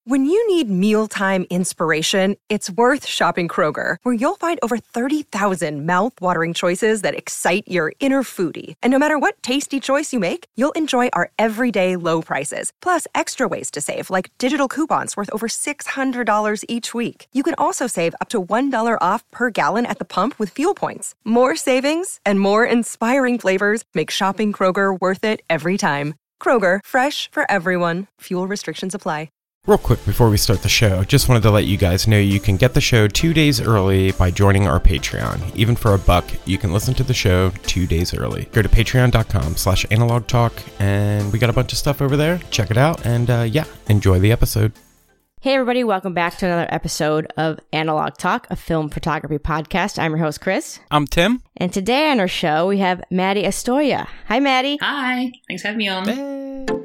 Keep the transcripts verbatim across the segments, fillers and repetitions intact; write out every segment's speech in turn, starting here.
When you need mealtime inspiration, it's worth shopping Kroger, where you'll find over thirty thousand mouth-watering choices that excite your inner foodie. And no matter what tasty choice you make, you'll enjoy our everyday low prices, plus extra ways to save, like digital coupons worth over six hundred dollars each week. You can also save up to one dollar off per gallon at the pump with fuel points. More savings and more inspiring flavors make shopping Kroger worth it every time. Kroger, fresh for everyone. Fuel restrictions apply. Real quick before we start the show, just wanted to let you guys know you can get the show two days early by joining our Patreon. Even for a buck, you can listen to the show two days early. Go to patreon.com slash analog talk, and we got a bunch of stuff over there. Check it out, and uh, yeah, enjoy the episode. Hey everybody, welcome back to another episode of Analog Talk, a film photography podcast. I'm your host, Chris. I'm Tim. And today on our show, we have Maddie Astoria. Hi, Maddie. Hi. Thanks for having me on. Hey.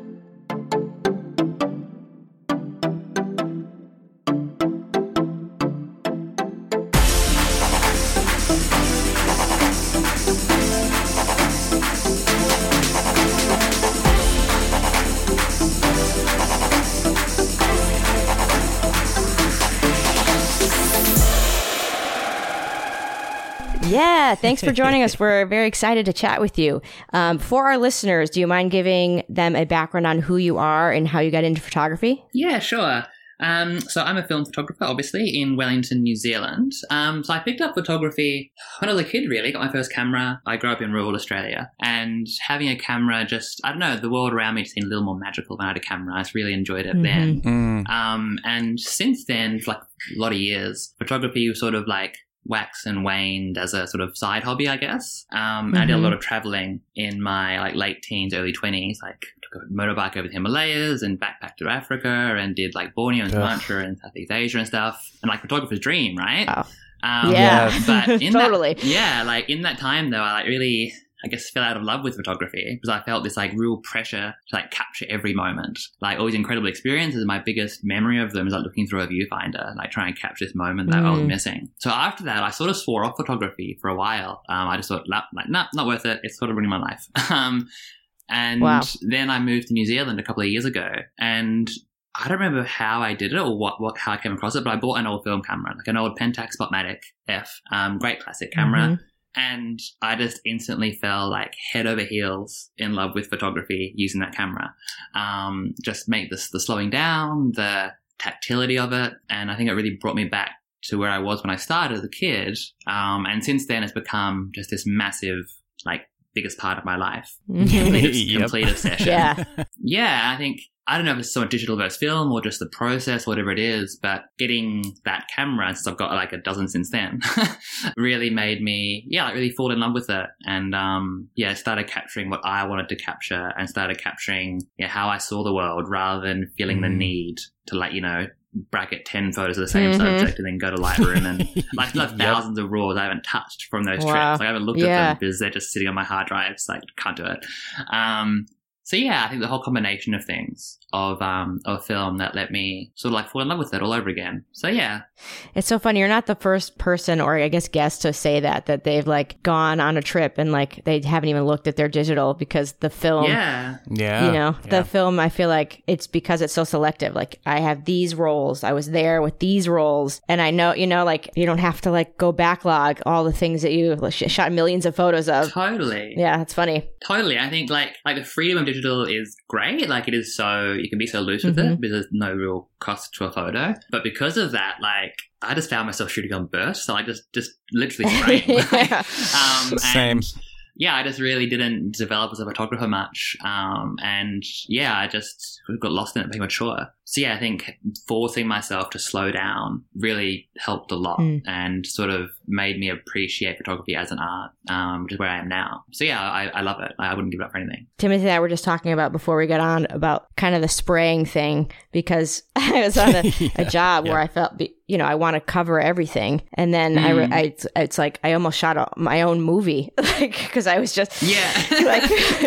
Yeah, thanks for joining us. We're very excited to chat with you. Um, for our listeners, do you mind giving them a background on who you are and how you got into photography? Yeah, sure. Um, so I'm a film photographer, obviously, in Wellington, New Zealand. Um, so I picked up photography when I was a kid, really. Got my first camera. I grew up in rural Australia. And having a camera just, I don't know, the world around me seemed a little more magical when I had a camera. I just really enjoyed it mm-hmm. then. Mm. Um, and since then, for like a lot of years, photography was sort of like waxed and waned as a sort of side hobby, I guess. Um, mm-hmm. I did a lot of traveling in my like late teens, early twenties, like took a motorbike over the Himalayas and backpacked to Africa and did like Borneo and Sumatra and Southeast Asia and stuff. And like photographer's dream, right? Wow. Um, yeah, but in totally. That, yeah, like in that time though, I like really, I guess, fell out of love with photography because I felt this like real pressure to like capture every moment. Like all these incredible experiences, my biggest memory of them is like looking through a viewfinder, like trying to capture this moment that mm. I was missing. So after that, I sort of swore off photography for a while. Um, I just thought, like, nah, not worth it. It's sort of ruining my life. um, and wow. then I moved to New Zealand a couple of years ago, and I don't remember how I did it or what, what how I came across it, but I bought an old film camera, like an old Pentax Spotmatic F, um, great classic camera. Mm-hmm. And I just instantly fell like head over heels in love with photography using that camera. Um, just make this, the slowing down, the tactility of it. And I think it really brought me back to where I was when I started as a kid. Um, and since then it's become just this massive, like biggest part of my life. Complete, yep. complete obsession. Yeah. Yeah. I think, I don't know if it's so much digital versus film or just the process, whatever it is, but getting that camera, since I've got like a dozen since then, really made me, yeah, like really fall in love with it. And, um, yeah, started capturing what I wanted to capture and started capturing yeah, how I saw the world rather than feeling mm. the need to like, you know, bracket ten photos of the same mm-hmm. subject and then go to Lightroom and like still have thousands yep. of raws I haven't touched from those wow. trips. Like, I haven't looked yeah. at them because they're just sitting on my hard drives. Like, can't do it. Um, So yeah, I think the whole combination of things of um of a film that let me sort of like fall in love with it all over again. So yeah. It's so funny. You're not the first person or I guess guest to say that, that they've like gone on a trip and like they haven't even looked at their digital because the film, yeah, yeah, you know, yeah. the film, I feel like it's because it's so selective. Like I have these roles. I was there with these roles. And I know, you know, like you don't have to like go backlog all the things that you shot millions of photos of. Totally. Yeah, it's funny. Totally. I think like like the freedom of digital is great. Like it is so, you can be so loose with mm-hmm. it because there's no real cost to a photo. But because of that, like I just found myself shooting on bursts. So I just, just literally spraying. yeah. um, Same. And yeah, I just really didn't develop as a photographer much. Um, and yeah, I just got lost in it premature. So yeah, I think forcing myself to slow down really helped a lot mm. and sort of made me appreciate photography as an art, um, which is where I am now. So yeah, I, I love it. I wouldn't give it up for anything. Timothy and I were just talking about before we got on about kind of the spraying thing because I was on a, yeah. a job yeah. where I felt, you know, I want to cover everything. And then mm. I, re- I it's, it's like I almost shot a, my own movie like because I was just yeah like,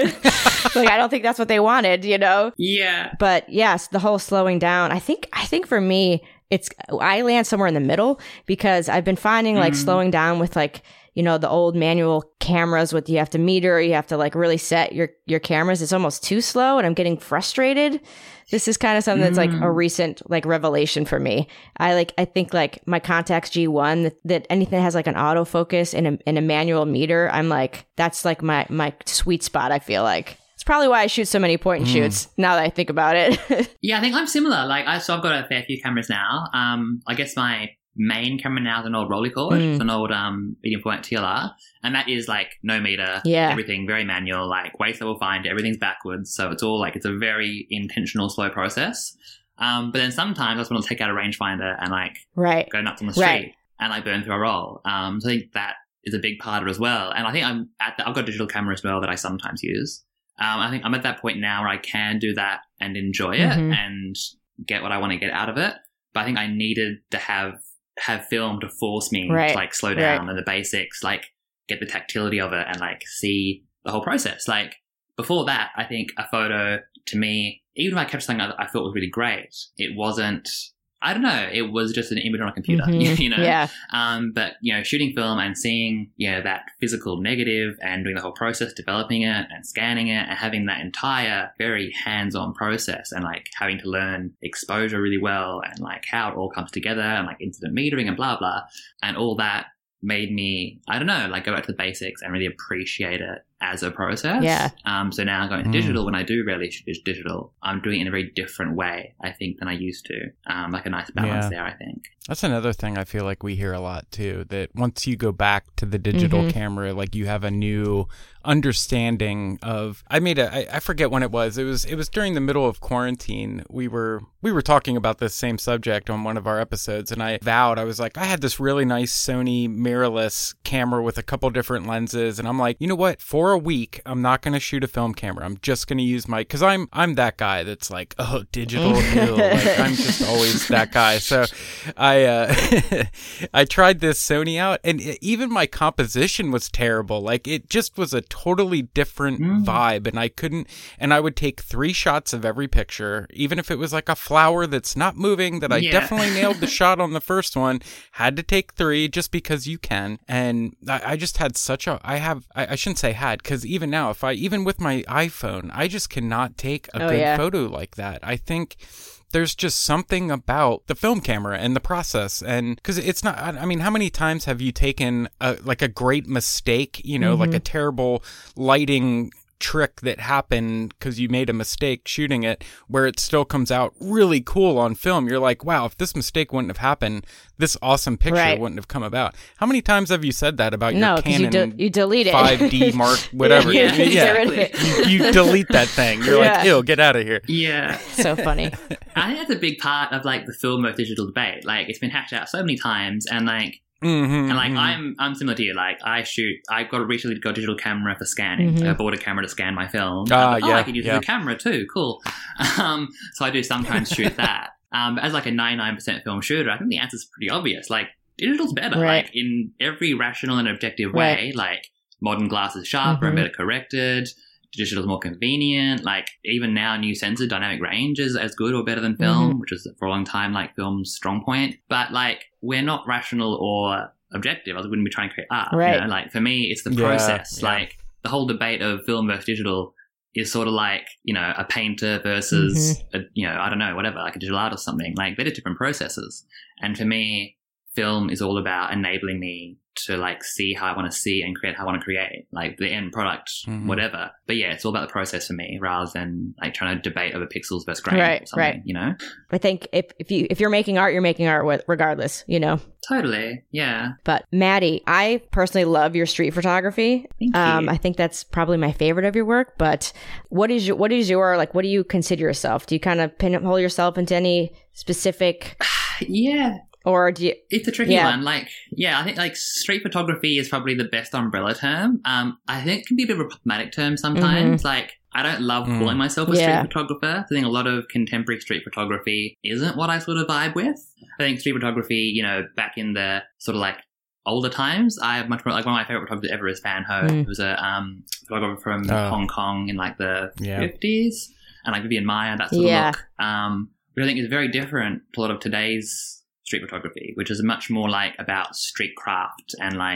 like I don't think that's what they wanted, you know? Yeah. But yes, the whole slowing down. I think I think for me, it's I land somewhere in the middle because I've been finding like mm. slowing down with like, you know, the old manual cameras with you have to meter, you have to like really set your, your cameras. It's almost too slow and I'm getting frustrated. This is kind of something that's like a recent like revelation for me. I like, I think like my Contax G one, that, that anything that has like an autofocus and a, and a manual meter, I'm like, that's like my, my sweet spot, I feel like. It's probably why I shoot so many point and shoots now that I think about it. Yeah, I think I'm similar. Like, I, so I've got a fair few cameras now. Um, I guess my main camera now is an old Rolleicord. Mm. It's an old um, medium format T L R. And that is like no meter, yeah. everything very manual, like waist level find, everything's backwards. So it's all like, it's a very intentional, slow process. Um, but then sometimes I just want to take out a rangefinder and like right. go nuts on the street right. and like burn through a roll. Um, so I think that is a big part of it as well. And I think I'm at the, I've got a digital camera as well that I sometimes use. Um, I think I'm at that point now where I can do that and enjoy it mm-hmm. and get what I want to get out of it. But I think I needed to have have film to force me right. to like slow down right. and the basics, like get the tactility of it and like see the whole process. Like before that, I think a photo to me, even if I captured something I, I thought was really great, it wasn't, I don't know, it was just an image on a computer, mm-hmm. you know? Yeah. Um, but, you know, shooting film and seeing, you know, that physical negative and doing the whole process, developing it and scanning it and having that entire very hands-on process and like having to learn exposure really well and like how it all comes together and like incident metering and blah, blah. And all that made me, I don't know, like go back to the basics and really appreciate it as a process. Yeah. Um, so now going mm. digital, when I do rarely shoot digital, I'm doing it in a very different way, I think, than I used to. Um, like a nice balance yeah. there, I think. That's another thing I feel like we hear a lot too, that once you go back to the digital mm-hmm. camera, like you have a new understanding of, I made a, I, I forget when it was, it was, it was during the middle of quarantine. We were, we were talking about this same subject on one of our episodes and I vowed, I was like, I had this really nice Sony mirrorless camera with a couple different lenses. And I'm like, you know what, for a week, I'm not going to shoot a film camera. I'm just going to use my, cause I'm, I'm that guy that's like, oh, digital, ew. Like I'm just always that guy. So I, uh, I tried this Sony out and it, even my composition was terrible. Like it just was a totally different mm. vibe and I couldn't, and I would take three shots of every picture, even if it was like a flower that's not moving, that I yeah. definitely nailed the shot on the first one, had to take three just because you can. And I, I just had such a, I have, I, I shouldn't say had, because even now, if I, even with my iPhone, I just cannot take a oh, good yeah. photo like that. I think there's just something about the film camera and the process. And because it's not, I mean, how many times have you taken a, like a great mistake, you know, mm-hmm. like a terrible lighting trick that happened because you made a mistake shooting it, where it still comes out really cool on film? You're like, wow, if this mistake wouldn't have happened, this awesome picture right. wouldn't have come about. How many times have you said that about no, your Canon you, de- you delete it. five D Mark, whatever? yeah, yeah. yeah. you, you delete that thing. You're yeah. like, ew, get out of here. Yeah. So funny. I think that's a big part of like the film versus digital debate. Like it's been hashed out so many times and like, Mm-hmm, and like mm-hmm. I'm I'm similar to you. Like I shoot, I got recently got a digital camera for scanning. Mm-hmm. I bought a camera to scan my film. Uh, I thought, oh, yeah, I could use yeah. the camera too. Cool. Um, so I do sometimes shoot that. Um, but as like a ninety-nine percent film shooter, I think the answer is pretty obvious. Like digital's better. Right. Like in every rational and objective way. Right. Like modern glass is sharper mm-hmm. and better corrected. Digital is more convenient. Like even now, new sensor dynamic range is as good or better than film, mm-hmm. which was for a long time like film's strong point. But like we're not rational or objective. I wouldn't be trying to create art. Right. You know? Like for me, it's the Yeah, process. yeah. Like the whole debate of film versus digital is sort of like, you know, a painter versus, mm-hmm. a, you know, I don't know, whatever, like a digital art or something. Like they're just different processes. And for me, film is all about enabling me to like see how I want to see and create how I want to create, like the end product, mm-hmm. whatever. But yeah, it's all about the process for me rather than like trying to debate over pixels versus grain right, or something, right. you know? I think if, if you if you're making art, you're making art with regardless, you know? Totally. Yeah. But Maddie, I personally love your street photography. Thank um, you. I think that's probably my favorite of your work. But what is your what is your like? What do you consider yourself? Do you kind of pinhole yourself into any specific? Yeah. Or do you? It's a tricky yeah. one. Like, yeah, I think like street photography is probably the best umbrella term. Um, I think it can be a bit of a problematic term sometimes. Mm-hmm. Like, I don't love mm. calling myself a yeah. street photographer. I think a lot of contemporary street photography isn't what I sort of vibe with. I think street photography, you know, back in the sort of like older times, I have much more, like one of my favorite photographers ever is Fan Ho, mm. who was a um, photographer from oh. Hong Kong in like the yeah. fifties, and like Vivian Maier, that sort yeah. of look. Um, which I think is very different to a lot of today's street photography, which is much more like about street craft and like,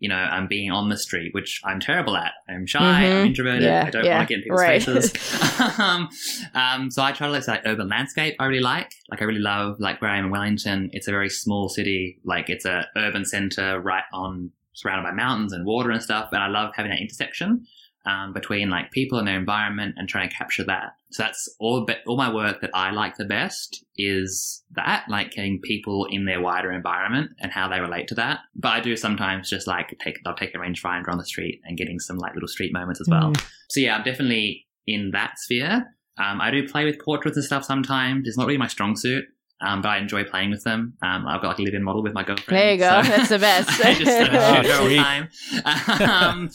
you know, I'm being on the street, which I'm terrible at. I'm shy, Mm-hmm. I'm introverted, Yeah, I don't yeah, want to get in people's right. faces. um, um, so I try to like, like urban landscape I really like. Like I really love like where I am in Wellington. It's a very small city. Like it's a urban center right on, surrounded by mountains and water and stuff. And I love having that intersection um, between like people and their environment and trying to capture that. So that's all, be- all my work that I like the best is that, like getting people in their wider environment and how they relate to that. But I do sometimes just like take, I'll take a rangefinder on the street and getting some like little street moments as well. Mm. So yeah, I'm definitely in that sphere. Um, I do play with portraits and stuff sometimes. It's not really my strong suit. Um, but I enjoy playing with them. Um, I've got like a live-in model with my girlfriend. There you go. So That's the best. I just uh, Oh, shoot her all the sweet. time. um,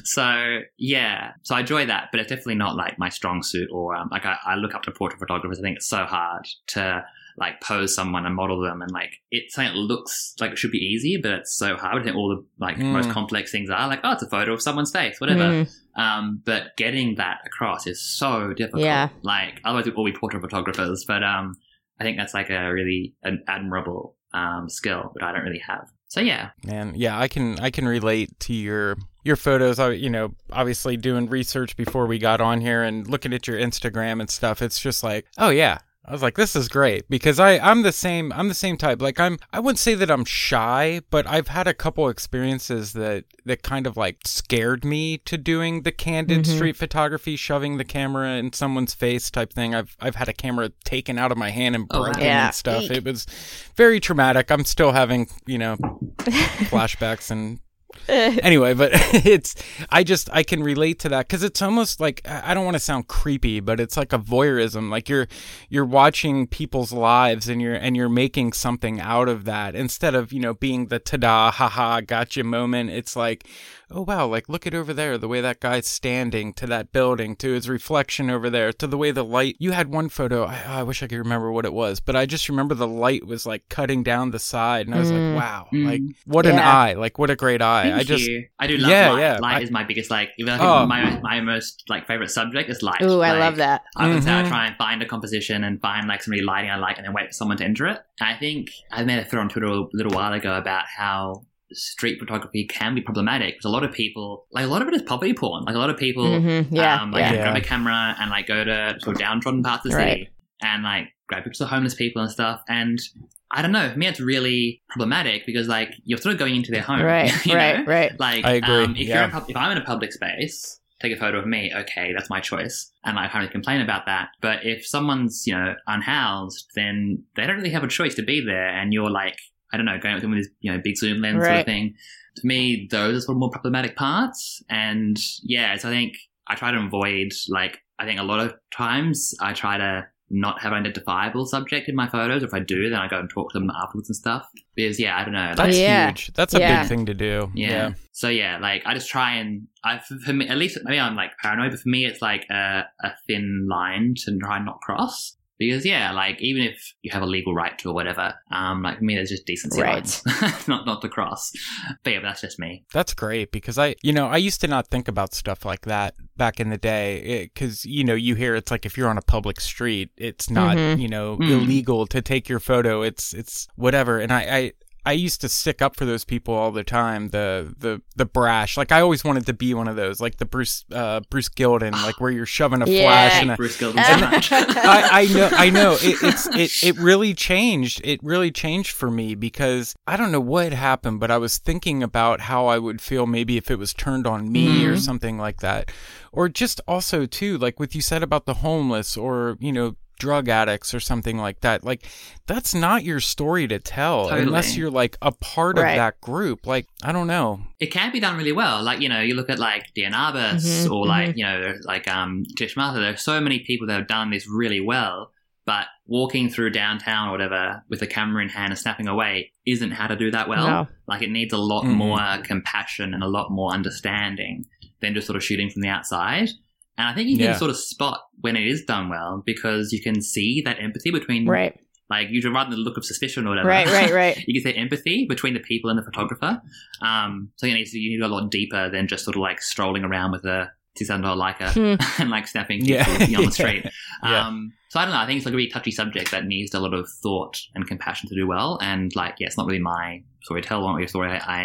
so yeah, so I enjoy that, but it's definitely not like my strong suit. Or um, like I, I look up to portrait photographers. I think it's so hard to like pose someone and model them, and like it's something that looks like it should be easy, but it's so hard. I think all the like Mm. most complex things are like, oh, it's a photo of someone's face, whatever. Mm. Um, but getting that across is so difficult. Yeah. Like otherwise we'd all be portrait photographers, but um. I think that's like a really an admirable um, skill that I don't really have. So yeah, Man, yeah, I can I can relate to your your photos. I, you know, obviously doing research before we got on here and looking at your Instagram and stuff. It's just like, oh yeah. I was like, this is great because I, I'm the same, I'm the same type. Like I'm, I wouldn't say that I'm shy, but I've had a couple experiences that, that kind of like scared me to doing the candid Mm-hmm. street photography, shoving the camera in someone's face type thing. I've, I've had a camera taken out of my hand and Oh, wow. broken Yeah. and stuff. It was very traumatic. I'm still having, you know, flashbacks and anyway, but it's, I just, I can relate to that because it's almost like, I don't want to sound creepy, but it's like a voyeurism. Like you're, you're watching people's lives and you're, and you're making something out of that instead of, you know, being the ta-da, haha, gotcha moment. It's like, oh wow, like look at over there, the way that guy's standing to that building, to his reflection over there, to the way the light, you had one photo, I, I wish I could remember what it was, but I just remember the light was like cutting down the side and I was Mm. like, wow, Mm. like what an Yeah. eye, like what a great eye. Thank I just, you. I do love Yeah, light. yeah, Light I- is my biggest like. Even I think Oh. my my most like favorite subject is light. Ooh, I Like, love that. I would say I Mhm. try and find a composition and find like somebody lighting I like, and then wait for someone to enter it. And I think I made a thread on Twitter a little while ago about how street photography can be problematic because a lot of people, like a lot of it is poverty porn. Like a lot of people, Mhm. Yeah, um, like yeah. grab a camera and like go to sort of downtrodden parts of the Right. city and like grab pictures of homeless people and stuff. And I don't know, for me, it's really problematic because like you're sort of going into their home, Right, you right, know? right. Like, I agree, Um, if yeah. you're in pub- if I'm in a public space, take a photo of me. Okay, that's my choice, and like, I can't really complain about that. But if someone's you know unhoused, then they don't really have a choice to be there, and you're like, I don't know, going up with them with this you know big zoom lens sort Right. of thing. To me, those are sort of more problematic parts, and yeah, so I think I try to avoid like I think a lot of times I try to not have an identifiable subject in my photos. If I do, then I go and talk to them afterwards and stuff. Because yeah, I don't know. Like, that's Yeah. huge. That's a Yeah. big thing to do. yeah. Yeah. So yeah, like I just try and I for, for me at least maybe I'm like paranoid, but for me it's like a, a thin line to try and not cross. Because yeah, like even if you have a legal right to or whatever, um, like for me there's just decency Right. lines, not not to cross. But yeah, but that's just me. That's great because I, you know, I used to not think about stuff like that back in the day because, you know, you hear it's like if you're on a public street, it's not, Mhm. you know, Mm. illegal to take your photo. It's, it's whatever. And I, I, I used to stick up for those people all the time. The, the, the brash, like I always wanted to be one of those, like the Bruce, uh, Bruce Gilden, like where you're shoving a Yeah. flash and a, Bruce Gilden so much. I, I know, I know. It, it's it, it really changed. It really changed for me because I don't know what happened, but I was thinking about how I would feel maybe if it was turned on me or Mhm. something like that, or just also too, like what you said about the homeless or you know drug addicts or something like that. Like that's not your story to tell Totally. unless you're like a part Right. of that group. Like I don't know. It can be done really well. Like, you know, you look at like Diane Arbus Mhm, or like, you know, like um Tish Martha, there are so many people that have done this really well, but walking through downtown or whatever with a camera in hand and snapping away isn't how to do that well. No. Like it needs a lot Mhm. more compassion and a lot more understanding than just sort of shooting from the outside. And I think you can Yeah. sort of spot when it is done well because you can see that empathy between, Right. like, usually rather than the look of suspicion or whatever. Right, right, right. You can see empathy between the people and the photographer. Um, so you need to, you need to go a lot deeper than just sort of like strolling around with a six hundred dollars Leica Hmm. and like snapping Yeah. people on the street. Yeah. Um, so I don't know. I think it's like a really touchy subject that needs a lot of thought and compassion to do well. And like, yeah, it's not really my story to tell. I want your story. I, I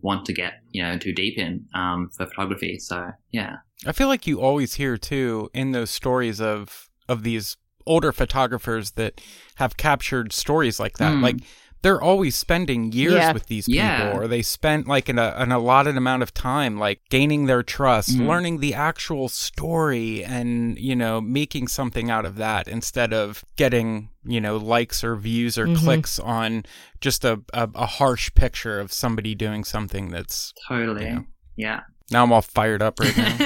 want to get, you know, too deep in um, for photography. So, yeah. I feel like you always hear, too, in those stories of of these older photographers that have captured stories like that. Mm. Like, they're always spending years yeah. with these people, yeah. or they spent like an, an allotted amount of time, like gaining their trust, mm. learning the actual story and, you know, making something out of that instead of getting, you know, likes or views or mm-hmm. clicks on just a, a, a harsh picture of somebody doing something that's totally, you know, yeah. Now I'm all fired up right now.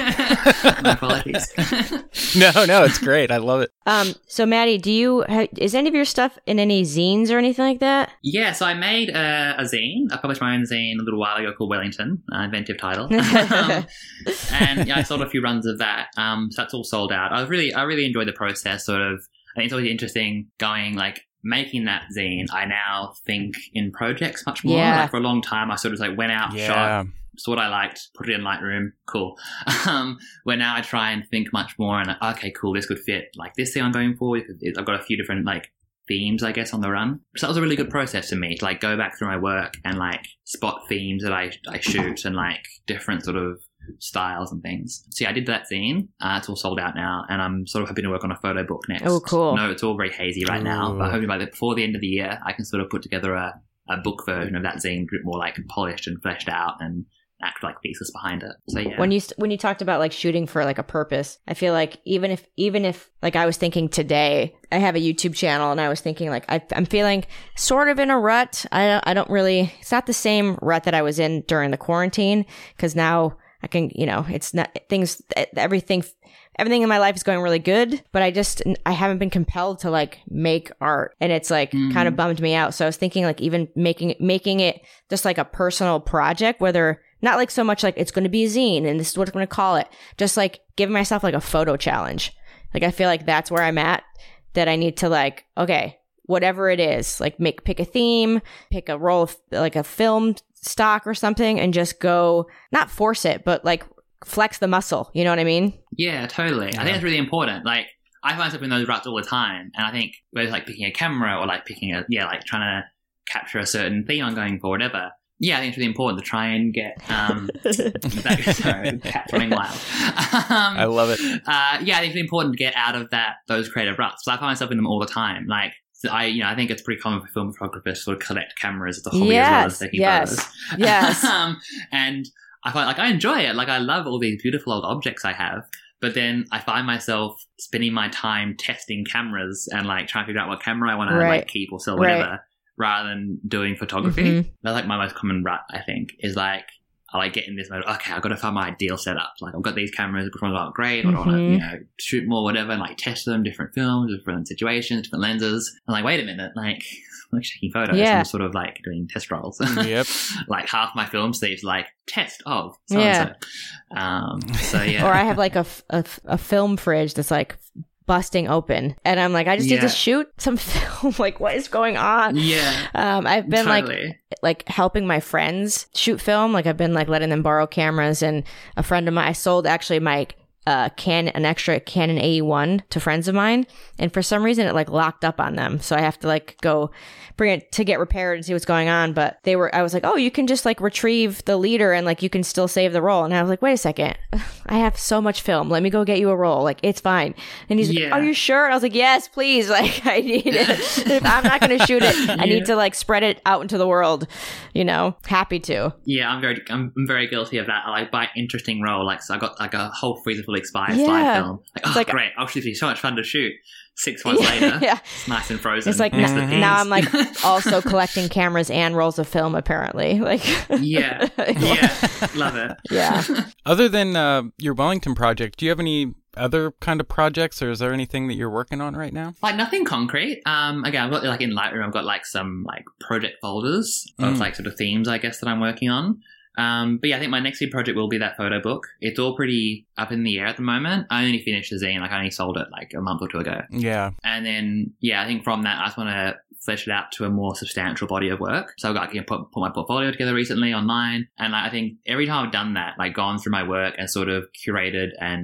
My apologies. no, no, it's great. I love it. Um, so Maddie, do you ha- is any of your stuff in any zines or anything like that? Yeah, so I made a, a zine. I published my own zine a little while ago called Wellington, uh, inventive title, um, and yeah, I sold a few runs of that. Um, so that's all sold out. I was really, I really enjoyed the process. Sort of, I think it's always interesting going like. Making that zine, I now think in projects much more. Yeah. Like for a long time, I sort of like went out, yeah. shot, saw what I liked, put it in Lightroom, cool. Um, where now I try and think much more and like, okay, cool, this could fit like this thing I'm going for. I've got a few different like themes, I guess, on the run. So that was a really good process for me to like go back through my work and like spot themes that I I shoot and like different sort of styles and things. So yeah, I did that zine. Uh, it's all sold out now, and I'm sort of hoping to work on a photo book next. Oh, cool. No, it's all very hazy right Ooh. now, but hoping by the, before the end of the year, I can sort of put together a, a book version of that zine, a bit more like polished and fleshed out and act like thesis behind it. So yeah. When you when you talked about like shooting for like a purpose, I feel like even if even if like I was thinking today, I have a YouTube channel and I was thinking like I, I'm feeling sort of in a rut. I I don't really. It's not the same rut that I was in during the quarantine because now. I can, you know, it's not things, everything, everything in my life is going really good, but I just, I haven't been compelled to like make art and it's like mm. kind of bummed me out. So I was thinking like even making, making it just like a personal project, whether not like so much like it's going to be a zine and this is what I'm going to call it. Just like giving myself like a photo challenge. Like I feel like that's where I'm at, that I need to like, okay, whatever it is, like make, pick a theme, pick a roll of like a film stock or something and just go, not force it, but like flex the muscle. You know what I mean? Yeah, totally. Yeah. I think it's really important. Like I find myself in those ruts all the time. And I think whether it's like picking a camera or like picking a, yeah, like trying to capture a certain theme I'm going for, whatever. Yeah, I think it's really important to try and get, um, that, sorry, cat's running wild. Um, I love it. Uh, yeah, I think it's really important to get out of that, those creative ruts. So I find myself in them all the time. Like, I, you know, I think it's pretty common for film photographers to sort of collect cameras as a hobby yes, as well as taking yes, photos. Yes, um, and I find like I enjoy it. Like I love all these beautiful old objects I have, but then I find myself spending my time testing cameras and like trying to figure out what camera I want right. to like keep or sell, whatever, right. rather than doing photography. Mm-hmm. That's like my most common rut. I think is like. I like get in this mode, okay, I've got to find my ideal setup. Like, I've got these cameras, which ones aren't great, or mm-hmm. I want to, you know, shoot more, whatever, and like test them, different films, different situations, different lenses. I'm like, wait a minute, like, I'm like taking photos. Yeah. I'm sort of like doing test rolls. Yep. Like half my film sleeves, like, test of so yeah. and so. Um, so yeah. Or I have like a, a, a film fridge that's like busting open and I'm like I just yeah. need to shoot some film. Like what is going on? Yeah. um I've been totally. like like helping my friends shoot film. Like I've been like letting them borrow cameras, and a friend of mine, I sold actually my uh can an extra Canon A E one to friends of mine, and for some reason it like locked up on them, so I have to like go bring it to get repaired and see what's going on. But they were I was like, oh, you can just like retrieve the leader and like you can still save the roll. And I was like, wait a second, I have so much film, let me go get you a roll, like it's fine. And he's yeah. like, are you sure? And I was like, yes, please, like I need it. If I'm not gonna shoot it, I yeah. need to like spread it out into the world, you know. Happy to. Yeah, I'm very I'm, I'm very guilty of that. I like buy interesting roll, like so I got like a whole freezer full of expired Yeah. slide film. Like, oh like, great, I'll shoot these, so much fun to shoot. Six months yeah, later, yeah. it's nice and frozen. It's like Next n- to now I'm things. like also collecting cameras and rolls of film apparently. Like yeah, yeah, love it. Yeah. Other than uh, your Wellington project, do you have any other kind of projects, or is there anything that you're working on right now? Like nothing concrete. Um, again, I've got like in Lightroom, I've got like some like project folders of Mm. like sort of themes, I guess, that I'm working on. Um, but yeah, I think my next big project will be that photo book. It's all pretty up in the air at the moment. I only finished the zine, like I only sold it like a month or two ago. Yeah. And then, yeah, I think from that, I just want to flesh it out to a more substantial body of work. So I've got to put, put my portfolio together recently online. And like, I think every time I've done that, like gone through my work and sort of curated and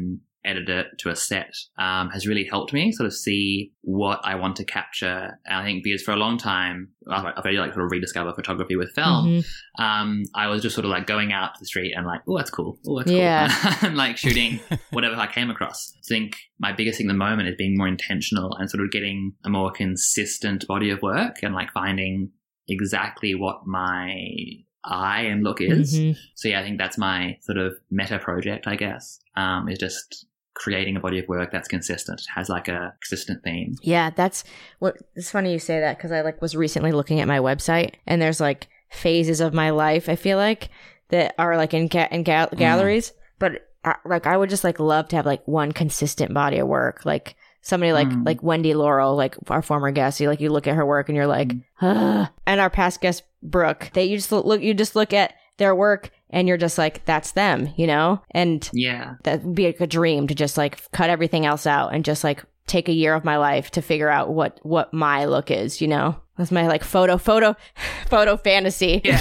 edit it to a set um, has really helped me sort of see what I want to capture. And I think because for a long time, I've really like sort of rediscover photography with film. Mm-hmm. Um, I was just sort of like going out to the street and like, oh, that's cool. Oh, that's yeah. cool. And like shooting whatever I came across. I think my biggest thing at the moment is being more intentional and sort of getting a more consistent body of work and like finding exactly what my eye and look is. Mm-hmm. So yeah, I think that's my sort of meta project, I guess, um, is just creating a body of work that's consistent, has like a consistent theme. Yeah, that's what, it's funny you say that because I like was recently looking at my website and there's like phases of my life, I feel like, that are like in, ga- in ga- galleries, mm. but uh, like I would just like love to have like one consistent body of work, like somebody like mm. like Wendy Laurel, like our former guest. You like you look at her work and you're like, ah. And our past guest Brooke, they you just look you just look at their work and you're just like, that's them, you know? And yeah, that would be like a dream to just like cut everything else out and just like take a year of my life to figure out what what my look is, you know? That's my like photo photo photo fantasy. Yeah.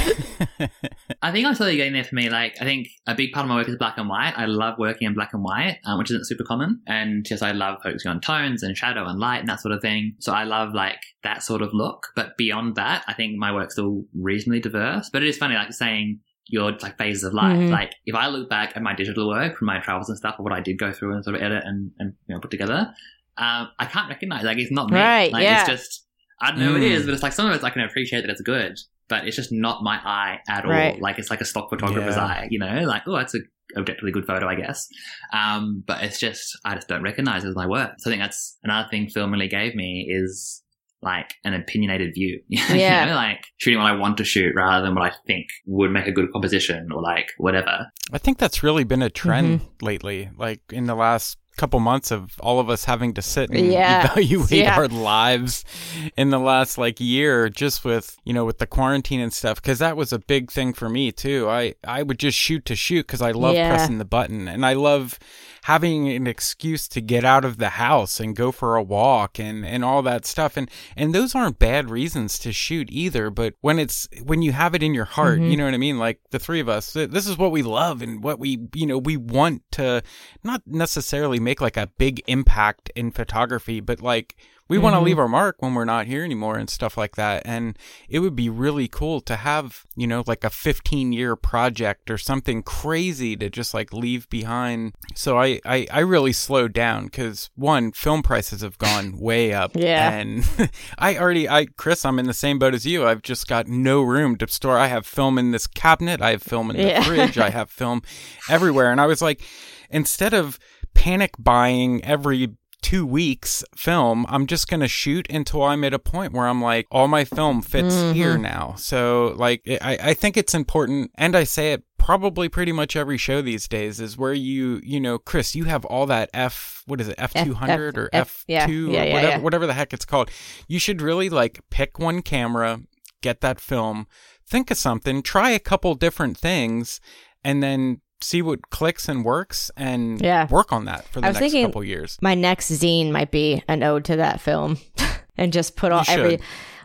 I think I'm totally getting there for me. Like, I think a big part of my work is black and white. I love working in black and white, um, which isn't super common. And just I love focusing on tones and shadow and light and that sort of thing. So I love like that sort of look. But beyond that, I think my work's still reasonably diverse. But it is funny, like saying your like phases of life. Mm-hmm. Like if I look back at my digital work from my travels and stuff, or what I did go through and sort of edit and, and you know put together, um, I can't recognize like it's not me. Right, like yeah. it's just I don't know mm. who it is, but it's like some of it I can appreciate that it's good, but it's just not my eye at all. Right. Like it's like a stock photographer's yeah. eye, you know, like, oh, that's a objectively good photo, I guess. Um, but it's just, I just don't recognize it as my work. So I think that's another thing film really gave me is like an opinionated view. Yeah. You know, like shooting what I want to shoot rather than what I think would make a good composition or like whatever. I think that's really been a trend mm-hmm. lately, like in the last couple months of all of us having to sit and yeah. evaluate yeah. our lives in the last like year, just with, you know, with the quarantine and stuff, because that was a big thing for me too. I, I would just shoot to shoot because I love yeah. pressing the button and I love having an excuse to get out of the house and go for a walk and, and all that stuff. And, and those aren't bad reasons to shoot either. But when it's, when you have it in your heart, mm-hmm. you know what I mean? Like the three of us, this is what we love and what we, you know, we want to not necessarily make like a big impact in photography, but like we mm-hmm. want to leave our mark when we're not here anymore and stuff like that. And it would be really cool to have, you know, like a fifteen year project or something crazy to just like leave behind. So I, I, I really slowed down because one, film prices have gone way up. Yeah. And I already, I, Chris, I'm in the same boat as you. I've just got no room to store. I have film in this cabinet. I have film in the yeah. fridge. I have film everywhere. And I was like, instead of panic buying every two weeks film, I'm just going to shoot until I'm at a point where I'm like, all my film fits mm-hmm. here now. So like, I, I think it's important. And I say it probably pretty much every show these days is where you, you know, Chris, you have all that F, what is it? F two hundred F, or F, F two yeah, yeah, or yeah, whatever, yeah. whatever the heck it's called. You should really like pick one camera, get that film, think of something, try a couple different things, and then see what clicks and works and yeah. work on that for the I was next thinking couple years. My next zine might be an ode to that film and just put all every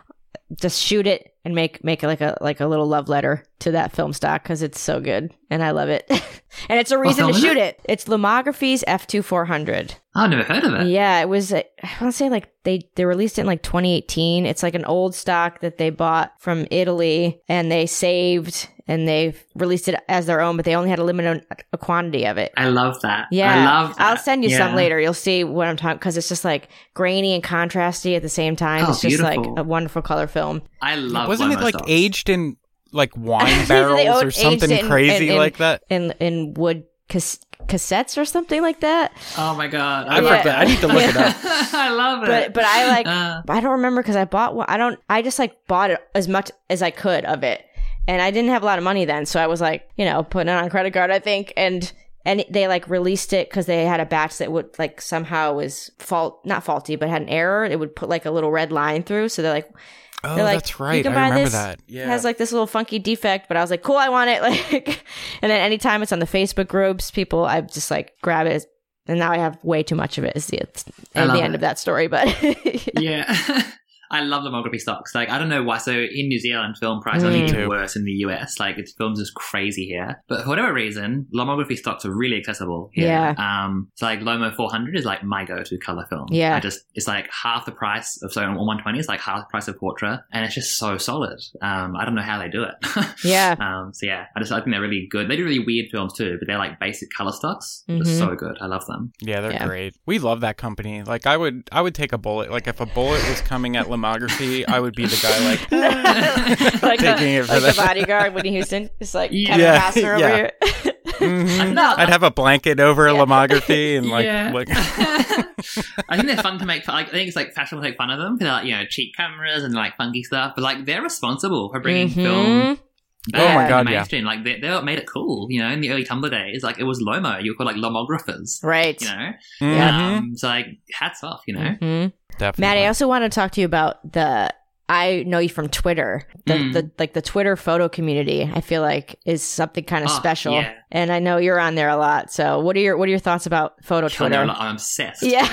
just shoot it and make make it like a like a little love letter to that film stock because it's so good and I love it. And it's a reason to shoot it? it. It's Lomography's F two four hundred. I've never heard of it. Yeah, it was, I want to say like they, they released it in like twenty eighteen. It's like an old stock that they bought from Italy and they saved and they've released it as their own, but they only had a limited a quantity of it. I love that. Yeah. I love that. I'll send you yeah. some later. You'll see what I'm talking, because it's just like grainy and contrasty at the same time. Oh, it's just beautiful. like a wonderful color film. I love Wasn't it like stocks. aged in like wine barrels or something in, crazy in, in, like that? In, in wood cas- cassettes or something like that. Oh my God. I, yeah. forgot. I need to look it up. I love it. But but I like, uh, I don't remember because I bought one. I don't, I just like bought it as much as I could of it. And I didn't have a lot of money then. So I was like, you know, putting it on credit card, I think. And and they like released it because they had a batch that would like somehow was fault, not faulty, but had an error. It would put like a little red line through. So they're like, oh, they're like, that's right. You can I buy remember this. that. Yeah. It has like this little funky defect, but I was like, cool, I want it. Like, and then anytime it's on the Facebook groups, people, I just like grab it. And now I have way too much of it. Is the, at the end it. of that story, but yeah. I love lomography stocks. Like, I don't know why. So in New Zealand, film prices mm. are even worse in the U S. Like, it's films is crazy here. But for whatever reason, lomography stocks are really accessible here. Yeah. Um, so like Lomo four hundred is like my go-to color film. Yeah. I just, it's like half the price of, so on one twenty is like half the price of Portra. And it's just so solid. Um, I don't know how they do it. Yeah. Um, so yeah, I just, I think they're really good. They do really weird films too, but they're like basic color stocks. Mm-hmm. They're so good. I love them. Yeah, they're Yeah. great. We love that company. Like, I would, I would take a bullet. Like, if a bullet was coming at lomography, I would be the guy like, like taking a, it for like that. the bodyguard, Whitney Houston, just like Yeah. Kevin Yeah, Costner over yeah. here. Mhm. No, I'd have a blanket over Yeah. lomography and like, Yeah. like I think they're fun to make fun. Like, I think it's like fashionable to make fun of them because they're like, you know, cheap cameras and like funky stuff. But like, they're responsible for bringing Mhm. film back Oh my to God, the yeah. mainstream. Like, they, they made it cool. You know, in the early Tumblr days, like it was Lomo. You were called like lomographers. Right. You know. Mhm. Um, so like, hats off. You know. Mhm. Definitely. Maddie, I also want to talk to you about the. I know you from Twitter. The, Mm. the like the Twitter photo community. I feel like is something kind of Oh, special, yeah. and I know you're on there a lot. So, what are your what are your thoughts about photo Sure, Twitter? no, I'm obsessed. Yeah.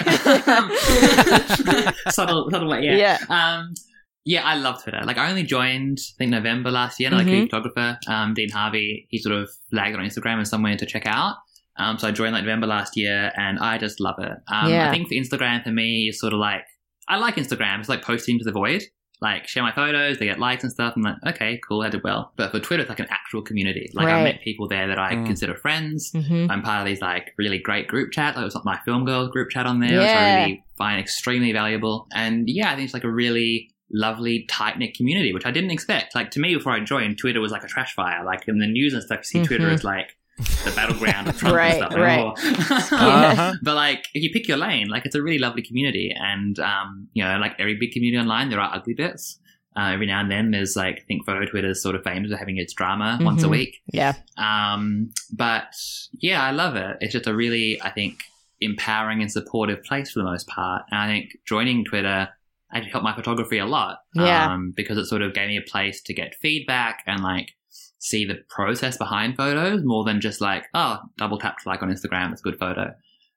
subtle, subtle way. Yeah. Yeah. Um, yeah, I love Twitter. Like, I only joined, I think, November last year. And like, Mhm. a photographer, um, Dean Harvey, he sort of flagged it on Instagram as somewhere to check out. Um, so I joined like November last year, and I just love it. Um, Yeah. I think for Instagram, for me, is sort of like, I like Instagram. It's like posting to the void. Like, share my photos, they get likes and stuff. I'm like, okay, cool, I did well. But for Twitter, it's like an actual community. Like, Right. I met people there that I Mm. consider friends. Mhm. I'm part of these like really great group chats. Like, it was my Film Girls group chat on there, which Yeah. I really find extremely valuable. And yeah, I think it's like a really lovely, tight-knit community, which I didn't expect. Like, to me, before I joined, Twitter was like a trash fire. Like, in the news and stuff, you see Twitter Mhm. as like the battleground of Trump Right, and stuff. right. Oh. Uh-huh. But like, if you pick your lane, like, it's a really lovely community. And, um, you know, like every big community online, there are ugly bits. Uh, every now and then there's like, I think Photo Twitter is sort of famous for having its drama once a Mhm. week. Yeah. Um, but yeah, I love it. It's just a really, I think, empowering and supportive place for the most part. And I think joining Twitter actually helped my photography a lot. Yeah. Um, because it sort of gave me a place to get feedback and like see the process behind photos more than just like, oh, double tap to like on Instagram, it's a good photo.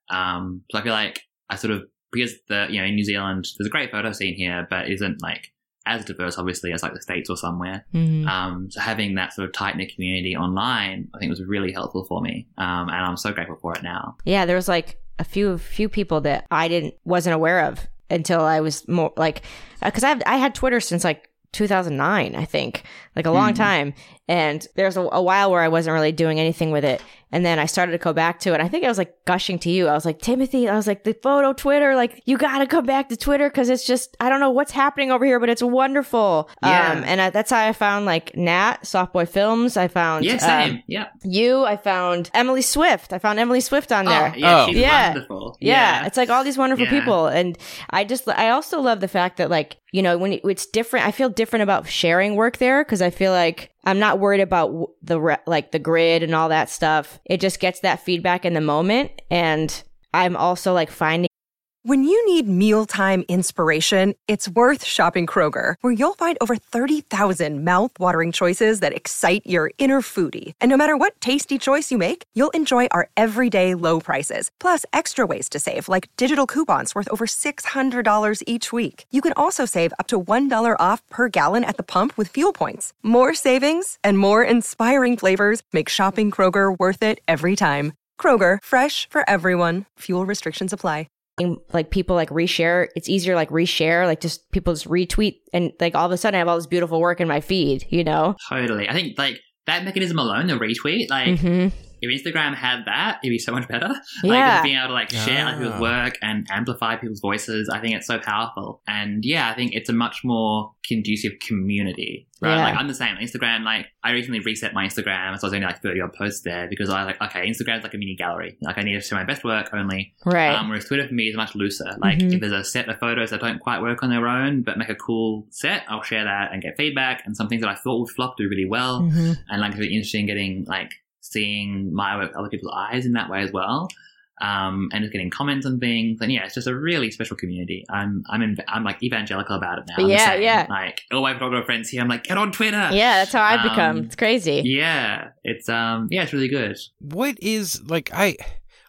Um, so I feel like I sort of, because the, you know, in New Zealand, there's a great photo scene here, but isn't like as diverse, obviously, as like the States or somewhere. Mhm. Um, so having that sort of tight-knit community online, I think was really helpful for me. Um, and I'm so grateful for it now. Yeah, there was like a few few people that I didn't wasn't aware of until I was more like, because I I had Twitter since like two thousand nine, I think, like a long Mhm. time. And there's a, a while where I wasn't really doing anything with it. And then I started to go back to it. I think I was like gushing to you. I was like, Timothy, I was like, the photo Twitter, like, you got to come back to Twitter because it's just, I don't know what's happening over here, but it's wonderful. Yeah. Um, and I, that's how I found like Nat, Softboy Films. I found Yeah, same. um, yeah. you. I found Emily Swift. I found Emily Swift on there. Oh, yeah, Oh. she's Yeah. wonderful. Yeah, it's like all these wonderful Yeah. people, and I just I also love the fact that like you know when it, it's different. I feel different about sharing work there because I feel like I'm not worried about w- the re- like the grid and all that stuff. It just gets that feedback in the moment, and I'm also like finding. When you need mealtime inspiration, it's worth shopping Kroger, where you'll find over thirty thousand mouth-watering choices that excite your inner foodie. And no matter what tasty choice you make, you'll enjoy our everyday low prices, plus extra ways to save, like digital coupons worth over six hundred dollars each week. You can also save up to one dollar off per gallon at the pump with fuel points. More savings and more inspiring flavors make shopping Kroger worth it every time. Kroger, fresh for everyone. Fuel restrictions apply. Like people like reshare, it's easier like reshare, like just people just retweet, and like all of a sudden I have all this beautiful work in my feed, you know? Totally. I think like that mechanism alone, the retweet, like Mhm. if Instagram had that, it'd be so much better. Like Yeah. just being able to like share other Ah. people's work and amplify people's voices, I think it's so powerful. And yeah, I think it's a much more conducive community, right? Yeah. Like I'm the same. Instagram, like I recently reset my Instagram, so I was only like thirty odd posts there because I was like, okay, Instagram's like a mini gallery. Like I need to share my best work only. Right. Um, whereas Twitter for me is much looser. Like Mhm. if there's a set of photos that don't quite work on their own, but make a cool set, I'll share that and get feedback. And some things that I thought would flop do really well. Mhm. And like it's really interesting getting like seeing my work with other people's eyes in that way as well. Um, and just getting comments on things. And yeah, it's just a really special community. I'm, I'm, in, I'm like evangelical about it now. I'm the Yeah, same. yeah. Like all my photographer friends here, I'm like, get on Twitter. Yeah, that's how I've Um, become. It's crazy. Yeah. It's, um, yeah, it's really good. what is like I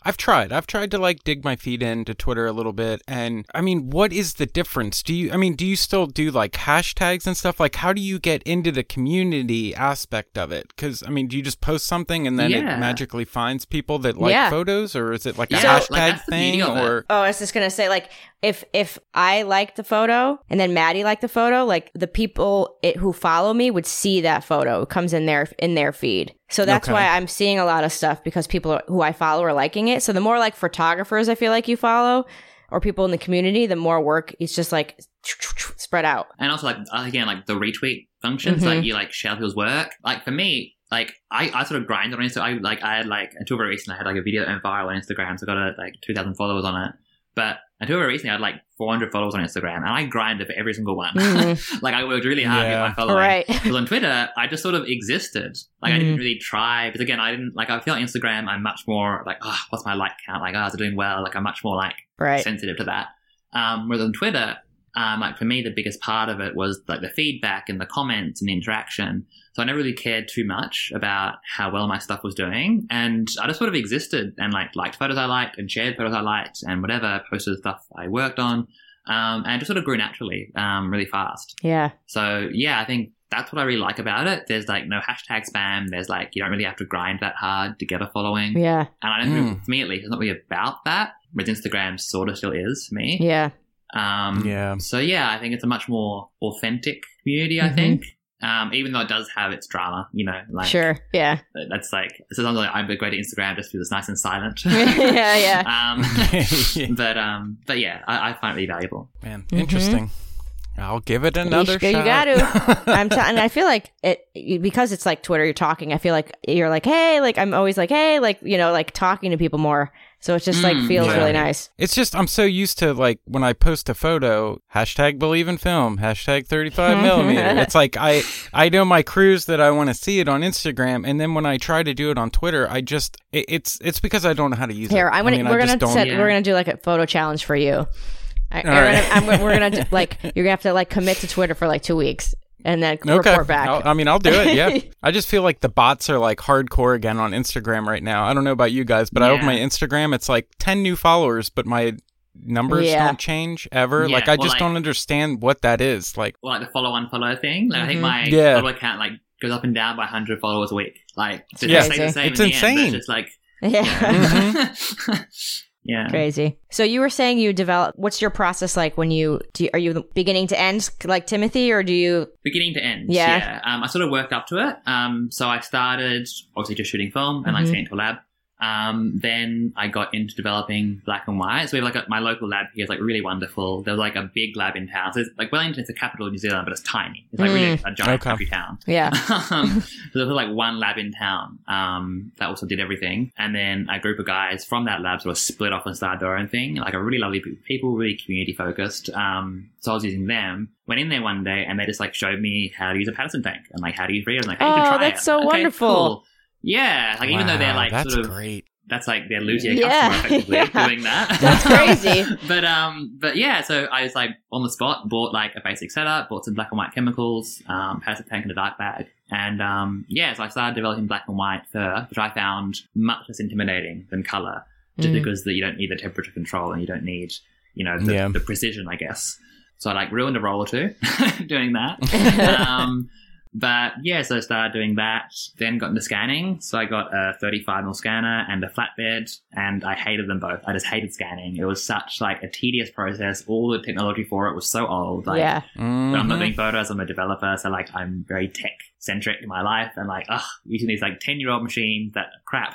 I've tried. I've tried to like dig my feet into Twitter a little bit. And I mean, what is the difference? Do you, I mean, do you still do like hashtags and stuff? Like, how do you get into the community aspect of it? Because, I mean, do you just post something and then yeah. it magically finds people that like yeah. photos? Or is it like a yeah, hashtag like thing? Or Oh, I was just going to say, like, if if I liked the photo and then Maddie liked the photo, like the people it, who follow me would see that photo. It comes in their in their feed. So that's okay. why I'm seeing a lot of stuff because people who I follow are liking it. So the more like photographers I feel like you follow or people in the community, the more work it's just like spread out. And also like again like the retweet functions, mm-hmm. like you like share people's work. Like for me, like I, I sort of grinded on Instagram. I like I had like until very recently I had like a video that went viral on Instagram, so I got a, like two thousand followers on it. But until very recently, I had like four hundred followers on Instagram, and I grinded for every single one. Mm-hmm. Like I worked really hard yeah. to get my following. Right. Because on Twitter, I just sort of existed. Like mm-hmm. I didn't really try. Because again, I didn't like. I feel like Instagram, I'm much more like, oh, what's my like count? Like, oh, is it doing well? Like I'm much more like right. sensitive to that. Um, whereas on Twitter, um, like for me, the biggest part of it was like the feedback and the comments and the interaction. So I never really cared too much about how well my stuff was doing. And I just sort of existed and like liked photos I liked and shared photos I liked and whatever, posted stuff I worked on. Um, and it just sort of grew naturally, um, really fast. Yeah. So yeah, I think that's what I really like about it. There's like no hashtag spam. There's like, you don't really have to grind that hard to get a following. Yeah. And I don't mm. think, for me at least, it's not really about that. Whereas Instagram sort of still is for me. Yeah. Um, yeah. So yeah, I think it's a much more authentic community, I mm-hmm. think. Um, even though it does have its drama, you know, like sure, yeah, that's like sometimes like, I'm great at Instagram just because it's nice and silent. yeah, yeah. um, but um, but yeah, I, I find it really valuable. Man, mm-hmm. interesting. I'll give it another you, shot. You got to. I'm t- and I feel like it because it's like Twitter. You're talking. I feel like you're like, hey, like I'm always like, hey, like you know, like talking to people more. So it just mm, like feels yeah. really nice. It's just I'm so used to like when I post a photo, hashtag believe in film, hashtag thirty-five millimeter. It's like I I know my crews that I want to see it on Instagram, and then when I try to do it on Twitter, I just it, it's it's because I don't know how to use Here, it. I'm gonna I mean, we're gonna set, yeah. we're gonna do like a photo challenge for you. I, Aaron, right. I'm, we're gonna do, like you're gonna have to like commit to Twitter for like two weeks. And then okay. report back. I'll, I mean, I'll do it, yeah. I just feel like the bots are like hardcore again on Instagram right now. I don't know about you guys, but yeah. I open my Instagram, it's like ten new followers, but my numbers yeah. don't change ever. Yeah. Like, I just like, don't understand what that is. Like, well, like the follow unfollow thing. Like, mm-hmm. I think my yeah. follow account like goes up and down by one hundred followers a week. Like, it's yeah. the same it's in insane. The end, but it's just like, yeah. yeah. Mm-hmm. Yeah. Crazy. So you were saying you develop, what's your process like when you, do you, are you beginning to end like Timothy or do you? Beginning to end. Yeah. yeah. Um, I sort of worked up to it. Um, so I started obviously just shooting film and mm-hmm. like staying into a lab. Um, then I got into developing black and white. So we have like a, my local lab here is like really wonderful. There's like a big lab in town. So it's like Wellington's the capital of New Zealand, but it's tiny. It's like mm. really a giant okay. country town. Yeah. um, so there was like one lab in town um, that also did everything. And then a group of guys from that lab sort of split off and started their own thing. Like a really lovely group of people, really community focused. Um, so I was using them. Went in there one day and they just like showed me how to use a Patterson tank and like how to use Rio. I was like, hey, you oh, can try that's it. so okay, wonderful. Cool. Yeah, like wow, even though they're like that's sort of great. That's like they're losing a yeah, customer effectively yeah. doing that. That's crazy. but um, but yeah, so I was like on the spot, bought like a basic setup, bought some black and white chemicals, um, Patterson tank and a dark bag, and um, yeah, so I started developing black and white fur, which I found much less intimidating than color, just mm. because that you don't need the temperature control and you don't need you know the, yeah. the precision, I guess. So I like ruined a roll or two doing that. um, But yeah, so I started doing that, then got into scanning. So I got a thirty-five millimeter scanner and a flatbed, and I hated them both. I just hated scanning. It was such like a tedious process. All the technology for it was so old. Like, yeah. Mm-hmm. But I'm not doing photos, I'm a developer, so like I'm very tech centric in my life, and like, ugh, using these like ten year old machines that are crap.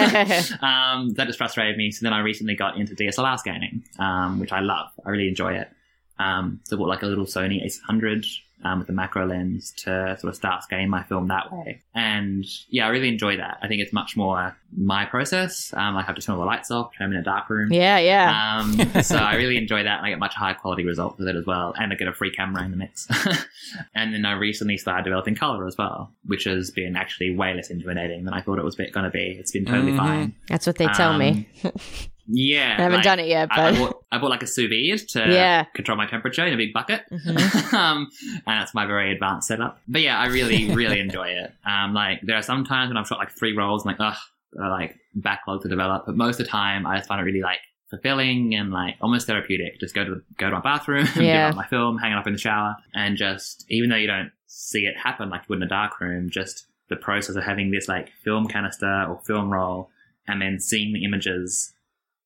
um, that just frustrated me. So then I recently got into D S L R scanning, um, which I love. I really enjoy it. Um, so I bought like a little Sony A six hundred um, with a macro lens to sort of start scanning my film that way. And yeah, I really enjoy that. I think it's much more my process. Um, like I have to turn all the lights off, I'm in a dark room. Yeah, yeah. Um, so I really enjoy that, and I get much higher quality results with it as well. And I get a free camera in the mix. And then I recently started developing color as well, which has been actually way less intimidating than I thought it was going to be. It's been totally mm-hmm. fine. That's what they tell um, me. Yeah. I haven't like, done it yet, but I, I, bought, I bought like a sous vide to yeah. control my temperature in a big bucket. Mm-hmm. um, and that's my very advanced setup. But yeah, I really, really enjoy it. Um, like there are some times when I've shot like three rolls, I'm like, ugh, uh, like backlog to develop. But most of the time, I just find it really like fulfilling and like almost therapeutic. Just go to go to my bathroom, yeah. get on my film, hang it up in the shower, and just even though you don't see it happen like you would in a dark room, just the process of having this like film canister or film roll and then seeing the images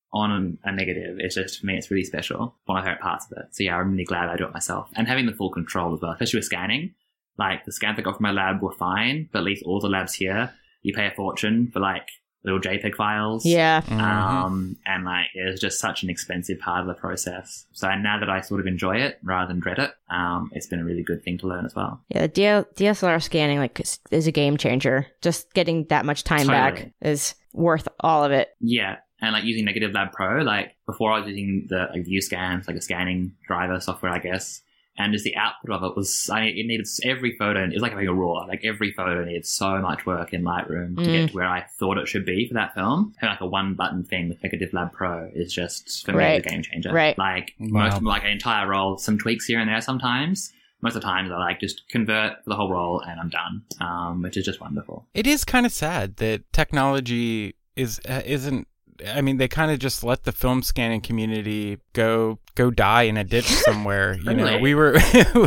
on a negative, it's just, for me, it's really special. One of my favorite parts of it. So yeah, I'm really glad I do it myself. And having the full control as well, especially with scanning. Like the scans I got from my lab were fine, but at least all the labs here, you pay a fortune for like little JPEG files. Yeah. Mm-hmm. Um, and like it's just such an expensive part of the process. So now that I sort of enjoy it rather than dread it, um, it's been a really good thing to learn as well. Yeah, the D S L R scanning like is, is a game changer. Just getting that much time totally. back is worth all of it. Yeah. And like using Negative Lab Pro, like before I was using the like ViewScans, like a scanning driver software, I guess. And just the output of it was, I it needed every photo, it was like having a RAW, like every photo needed so much work in Lightroom mm. to get to where I thought it should be for that film. Having like a one button thing with Negative Lab Pro is just, for right. me, a game changer. Right. Like wow. most, like an entire roll, some tweaks here and there sometimes. Most of the times I like just convert the whole roll and I'm done, um, which is just wonderful. It is kind of sad that technology is, uh, isn't, I mean, they kind of just let the film scanning community go go die in a ditch somewhere. You know, really? we were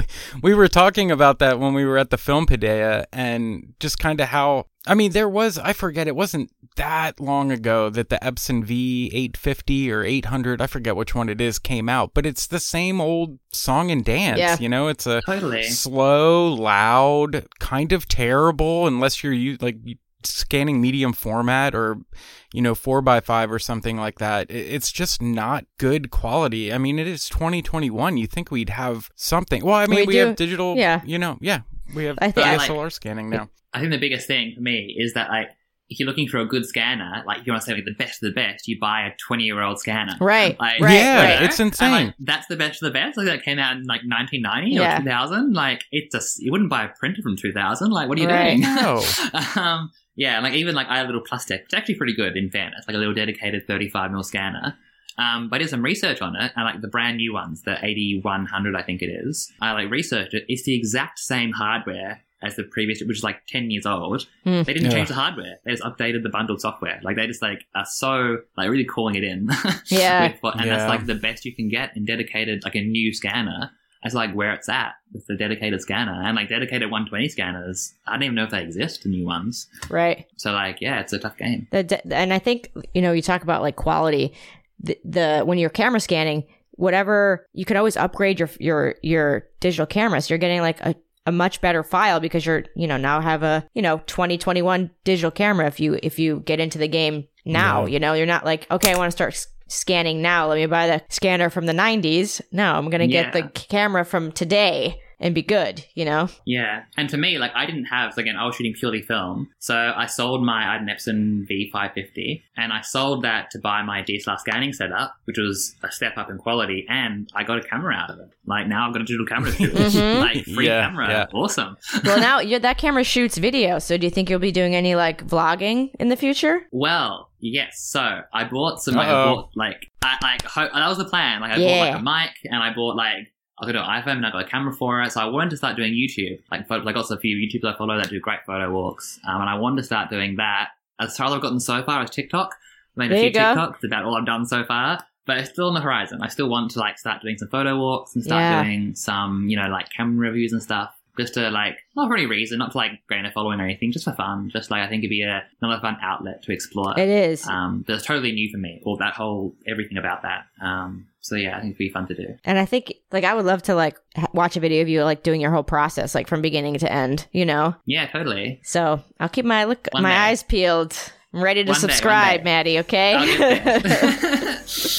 we were talking about that when we were at the Filmpedia, and just kind of how, I mean, there was, I forget, it wasn't that long ago that the Epson V eight fifty or eight hundred, I forget which one it is, came out, but it's the same old song and dance. Yeah. You know, it's a totally. slow, loud, kind of terrible unless you're you like. scanning medium format or, you know, four by five or something like that. It's just not good quality. I mean, it is twenty twenty-one. You think we'd have something. Well, I mean, we, we have digital, yeah. you know, yeah, we have I think, D S L R like, scanning now. I think the biggest thing for me is that, like, if you're looking for a good scanner, like, you want to say like the best of the best, you buy a twenty-year-old scanner. Right, like, right, yeah, right. it's insane. And, like, that's the best of the best. Like, that came out in, like, nineteen ninety yeah. or two thousand. Like, it's just, you wouldn't buy a printer from two thousand. Like, what are you right. doing? No. um, yeah, like, even, like, I had a little plastic. It's actually pretty good, in fairness. Like, a little dedicated thirty-five mil scanner. Um, but I did some research on it, and, like, the brand new ones, the eighty-one hundred, I think it is, I, like, researched it. It's the exact same hardware as the previous, which is like ten years old. Mm. They didn't Yeah. change the hardware. They just updated the bundled software. Like, they just like are so like really calling it in. Yeah. With what, and Yeah. that's like the best you can get in dedicated, like a new scanner. That's like where it's at with the dedicated scanner. And like dedicated one twenty scanners, I don't even know if they exist, the new ones. Right. So like, yeah, it's a tough game. The de- and I think, you know, you talk about like quality, the, the when you're camera scanning, whatever, you can always upgrade your your your digital camera. So you're getting like a a much better file because you're, you know, now have a, you know, twenty twenty-one digital camera if you if you get into the game now. Yeah. You know, you're not like, okay, I want to start s- scanning now. Let me buy the scanner from the nineties. No, I'm going to get Yeah. the c- camera from today and be good, you know? Yeah. And to me, like, I didn't have, so again, I was shooting purely film. So I sold my, I had an Epson V five fifty, and I sold that to buy my D S L R scanning setup, which was a step up in quality, and I got a camera out of it. Like, now I've got a digital camera to shoot. Mhm. Like, free Yeah, camera. yeah. Awesome. Well, now you're, that camera shoots video. So do you think you'll be doing any like vlogging in the future? Well, yes. So I bought some, like, I Uh-oh. bought, like, I, like, ho- that was the plan. Like, I Yeah. bought, like, a mic, and I bought, like, I got an iPhone and I got a camera for it, so I wanted to start doing YouTube. Like, photo, like also a few YouTubers I follow that do great photo walks, um, and I wanted to start doing that. As far as I've gotten so far is TikTok. I made a There few you go. TikToks. That's about all I've done so far, but it's still on the horizon. I still want to like start doing some photo walks and start Yeah. doing some, you know, like camera reviews and stuff. Just to like, not for any reason, not to like gain a following or anything, just for fun. Just like I think it'd be a, another fun outlet to explore. It is. Um, but it's totally new for me. All that whole everything about that. Um, so yeah, I think it'd be fun to do. And I think, like, I would love to, like, h- watch a video of you, like, doing your whole process, like, from beginning to end, you know? Yeah, totally. So I'll keep my look, One my day. eyes peeled. I'm ready to One day, one subscribe, day. Maddie, okay? I'll get there.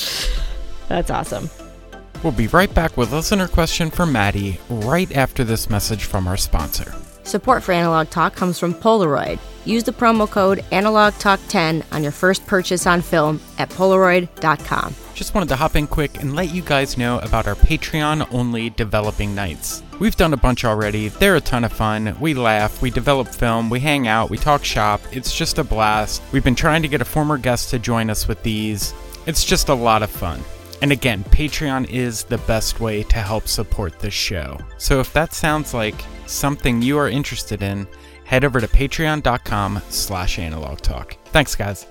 That's awesome. We'll be right back with listener question from Maddie right after this message from our sponsor. Support for Analog Talk comes from Polaroid. Use the promo code analog talk ten on your first purchase on film at polaroid dot com. Just wanted to hop in quick and let you guys know about our Patreon-only developing nights. We've done a bunch already. They're a ton of fun. We laugh, we develop film, we hang out, we talk shop. It's just a blast. We've been trying to get a former guest to join us with these. It's just a lot of fun. And again, Patreon is the best way to help support this show. So if that sounds like something you are interested in, head over to patreon.com slash analog talk. Thanks, guys.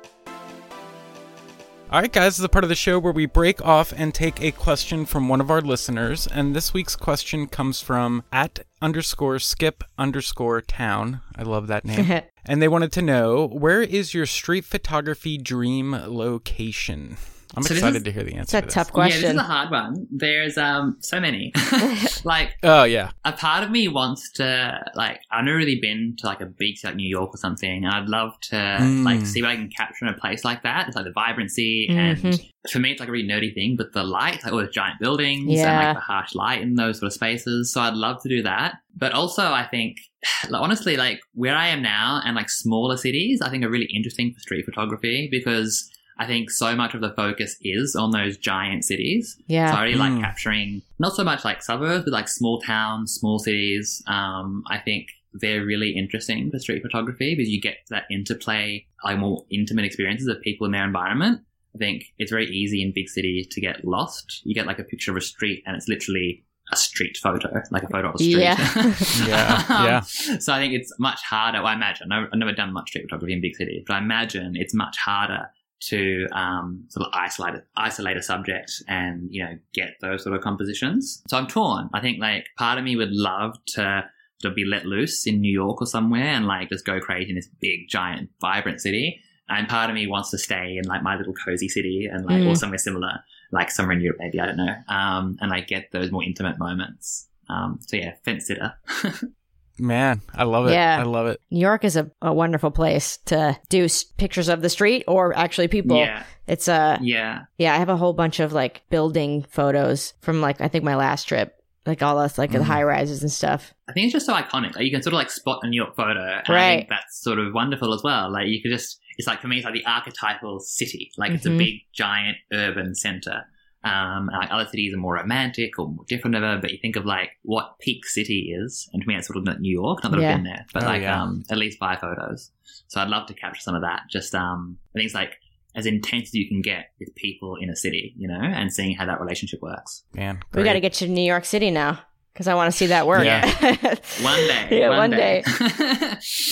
All right, guys, this is the part of the show where we break off and take a question from one of our listeners. And this week's question comes from at underscore skip underscore town. I love that name. And they wanted to know, where is your street photography dream location? I'm so excited is, to hear the answer. It's a tough question. Yeah, this is a hard one. There's um so many. Like, oh yeah, a part of me wants to, like, I've never really been to like a beach like New York or something, and I'd love to mm. like see what I can capture in a place like that. It's like the vibrancy, mm-hmm. and for me, it's like a really nerdy thing. But the light, like all those giant buildings, yeah. and like the harsh light in those sort of spaces. So I'd love to do that. But also, I think, like, honestly, like where I am now and like smaller cities, I think are really interesting for street photography because I think so much of the focus is on those giant cities. Yeah. So I really mm. like capturing not so much like suburbs, but like small towns, small cities. Um, I think they're really interesting for street photography because you get that interplay, like more intimate experiences of people in their environment. I think it's very easy in big cities to get lost. You get like a picture of a street and it's literally a street photo, like a photo of a street. Yeah. yeah. yeah. So I think it's much harder. Well, I imagine, I've never done much street photography in big cities, but I imagine it's much harder to um, sort of isolate isolate a subject and, you know, get those sort of compositions. So I'm torn. I think like part of me would love to to be let loose in New York or somewhere and like just go crazy in this big, giant, vibrant city. And part of me wants to stay in like my little cozy city and like mm. or somewhere similar, like somewhere in Europe maybe, I don't know, um, and like get those more intimate moments. Um, so yeah, fence sitter. Man, I love it. Yeah. I love it. New York is a, a wonderful place to do s- pictures of the street or actually people. Yeah. It's a, yeah. Yeah, I have a whole bunch of like building photos from like, I think my last trip, like all us, like mm. the high rises and stuff. I think it's just so iconic. Like you can sort of like spot a New York photo. And right. I think that's sort of wonderful as well. Like you could just, it's like for me, it's like the archetypal city. Like mm-hmm. it's a big, giant urban center. Um, like other cities are more romantic or more different ever, but you think of like what peak city is, and to me it's sort of New York. Not that yeah. I've been there, but oh, like yeah. um, at least five photos. So I'd love to capture some of that. Just um, I think it's like as intense as you can get with people in a city, you know, and seeing how that relationship works. Man, great. We got to get you to New York City now because I want to see that work. Yeah, one day. yeah, one, one day. day.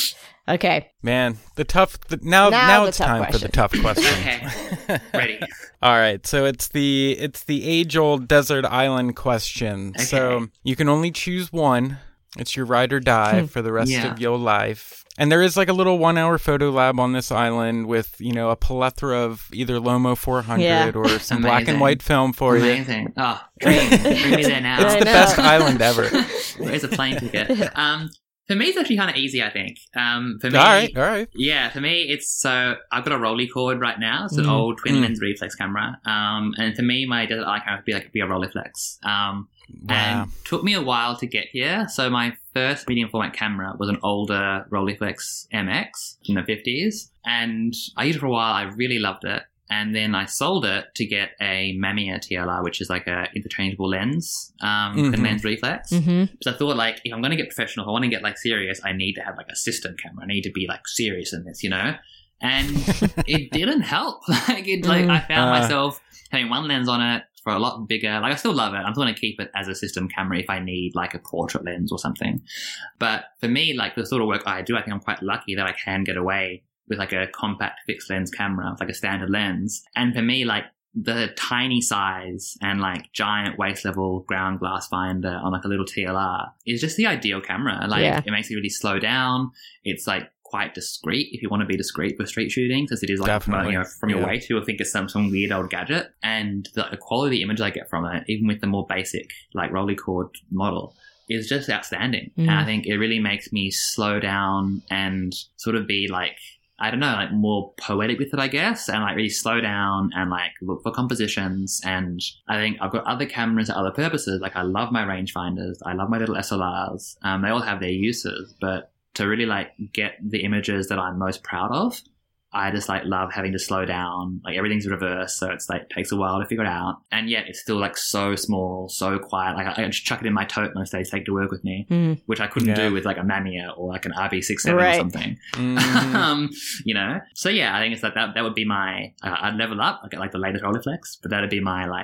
Okay. Man, the tough. The, now, now, now it's tough time question. for the tough question. Okay, ready. All right, so it's the it's the age-old desert island question. Okay. So you can only choose one. It's your ride or die for the rest yeah. of your life. And there is like a little one-hour photo lab on this island with, you know, a plethora of either Lomo four hundred yeah. or some black and white film for Amazing. you. Amazing. Oh, dream. Bring me there now. It's I the know. best island ever. Where's a plane ticket? Um, for me, it's actually kind of easy, I think. Um, for me, all right, all right. Yeah, for me, it's so I've got a Rolleicord right now. It's an Mm. old twin Mm. lens reflex camera. Um, and for me, my desert eye camera would be like be a Rolleiflex. Um, Wow. and took me a while to get here. So my first medium format camera was an older Rolleiflex M X in the fifties, and I used it for a while. I really loved it. And then I sold it to get a Mamiya T L R, which is like a interchangeable lens, um, Mhm. and lens reflex. Mm-hmm. So I thought, like, if I'm going to get professional, if I want to get like serious, I need to have like a system camera. I need to be like serious in this, you know. And it didn't help. Like, it, like I found Uh. myself having one lens on it for a lot bigger. Like, I still love it. I'm still going to keep it as a system camera if I need like a portrait lens or something. But for me, like the sort of work I do, I think I'm quite lucky that I can get away with like a compact fixed lens camera, with like a standard lens. And for me, like the tiny size and like giant waist level ground glass finder on like a little T L R is just the ideal camera. Like Yeah. it makes you really slow down. It's like quite discreet if you want to be discreet for street shooting, since it is like Definitely. you know, from your Yeah. waist, you'll think it's some some weird old gadget. And the, the quality image I get from it, even with the more basic like Rolleicord model, is just outstanding. Mm. And I think it really makes me slow down and sort of be like, I don't know, like more poetic with it, I guess, and like really slow down and like look for compositions. And I think I've got other cameras at other purposes. Like I love my rangefinders. I love my little S L Rs. Um, they all have their uses, but to really like get the images that I'm most proud of, I just like love having to slow down. Like everything's reversed, so it's like takes a while to figure it out, and yet it's still like so small, so quiet. Like I, I just chuck it in my tote most days, take it to work with me, Mm. which I couldn't Yeah. do with like a Mamiya or like an R B sixty-seven Right. or something. Mm. um, you know, so yeah, I think it's like that. That would be my. Uh, I'd level up. I get like the latest Rolleiflex, but that'd be my like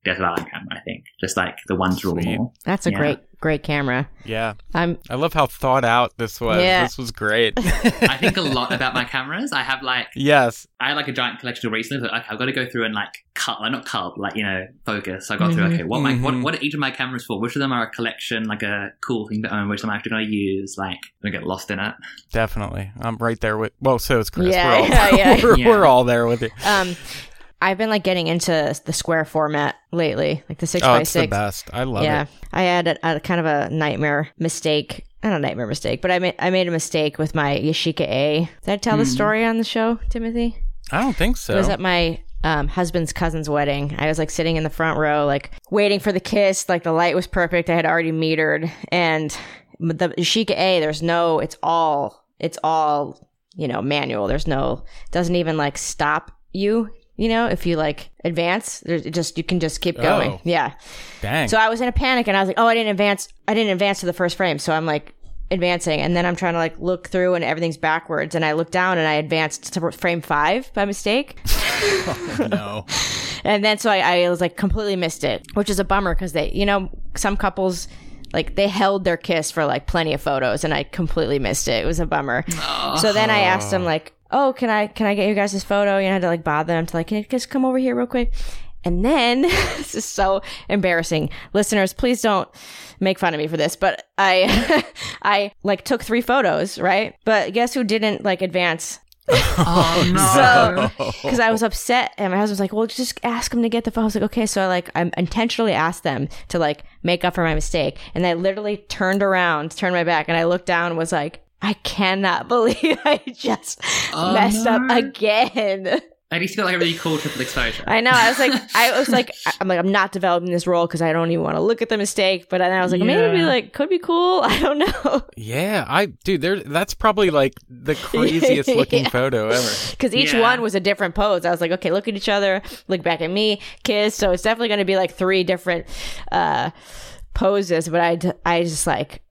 D S L R camera, I think. Just like the one to rule them all. That's a yeah. great, great camera. Yeah. I'm, I love how thought out this was. Yeah. This was great. I think a lot about my cameras. I have like... Yes. I had like a giant collection of recently. Like, okay, I've got to go through and like cut, well, not cut, like, you know, focus. So I got mm-hmm. through, okay, what, mm-hmm. my, what what are each of my cameras for? Which of them are a collection, like a cool thing to own? Which of them I'm actually going to use? Like, I'm going to get lost in it. Definitely. I'm right there with... Well, so is Chris. Yeah, we're, all, yeah, yeah. we're, yeah. we're all there with you. Um... I've been like getting into the square format lately, like the six oh, by it's six. the best. I love yeah. it. I had a, a kind of a nightmare mistake. Not a nightmare mistake, but I made I made a mistake with my Yashica A. Did I tell mm. the story on the show, Timothy? I don't think so. It was at my um, husband's cousin's wedding. I was like sitting in the front row, like waiting for the kiss. Like the light was perfect. I had already metered, and the Yashica A, there's no. It's all. It's all. You know, manual. There's no. Doesn't even like stop you. You know, if you like advance, there's just you can just keep going. Oh. Yeah. Dang. So I was in a panic and I was like, oh, I didn't advance. I didn't advance to the first frame. So I'm like advancing. And then I'm trying to like look through and everything's backwards. And I look down and I advanced to frame five by mistake. Oh, no. And then so I, I was like completely missed it, which is a bummer because they, you know, some couples, like they held their kiss for like plenty of photos and I completely missed it. It was a bummer. Oh. So then I asked them like, oh, can I can I get you guys this photo? You know, I had to like bother them to like, can you just come over here real quick? And then, this is so embarrassing. Listeners, please don't make fun of me for this, but I, I like took three photos, right? But guess who didn't like advance? Oh, no. So, because I was upset and my husband was like, well, just ask them to get the photo. I was like, okay. So I like, I intentionally asked them to like make up for my mistake. And I literally turned around, turned my back and I looked down and was like, I cannot believe I just oh, messed no. up again. At least you got like a really cool triple exposure. I know. I was like, I was like, I'm like, I'm not developing this role because I don't even want to look at the mistake. But then I was like, yeah. maybe like could be cool. I don't know. Yeah, I dude, there. That's probably like the craziest looking yeah. photo ever. Because each yeah. one was a different pose. I was like, okay, look at each other, look back at me, kiss. So it's definitely going to be like three different uh, poses. But I, I just like,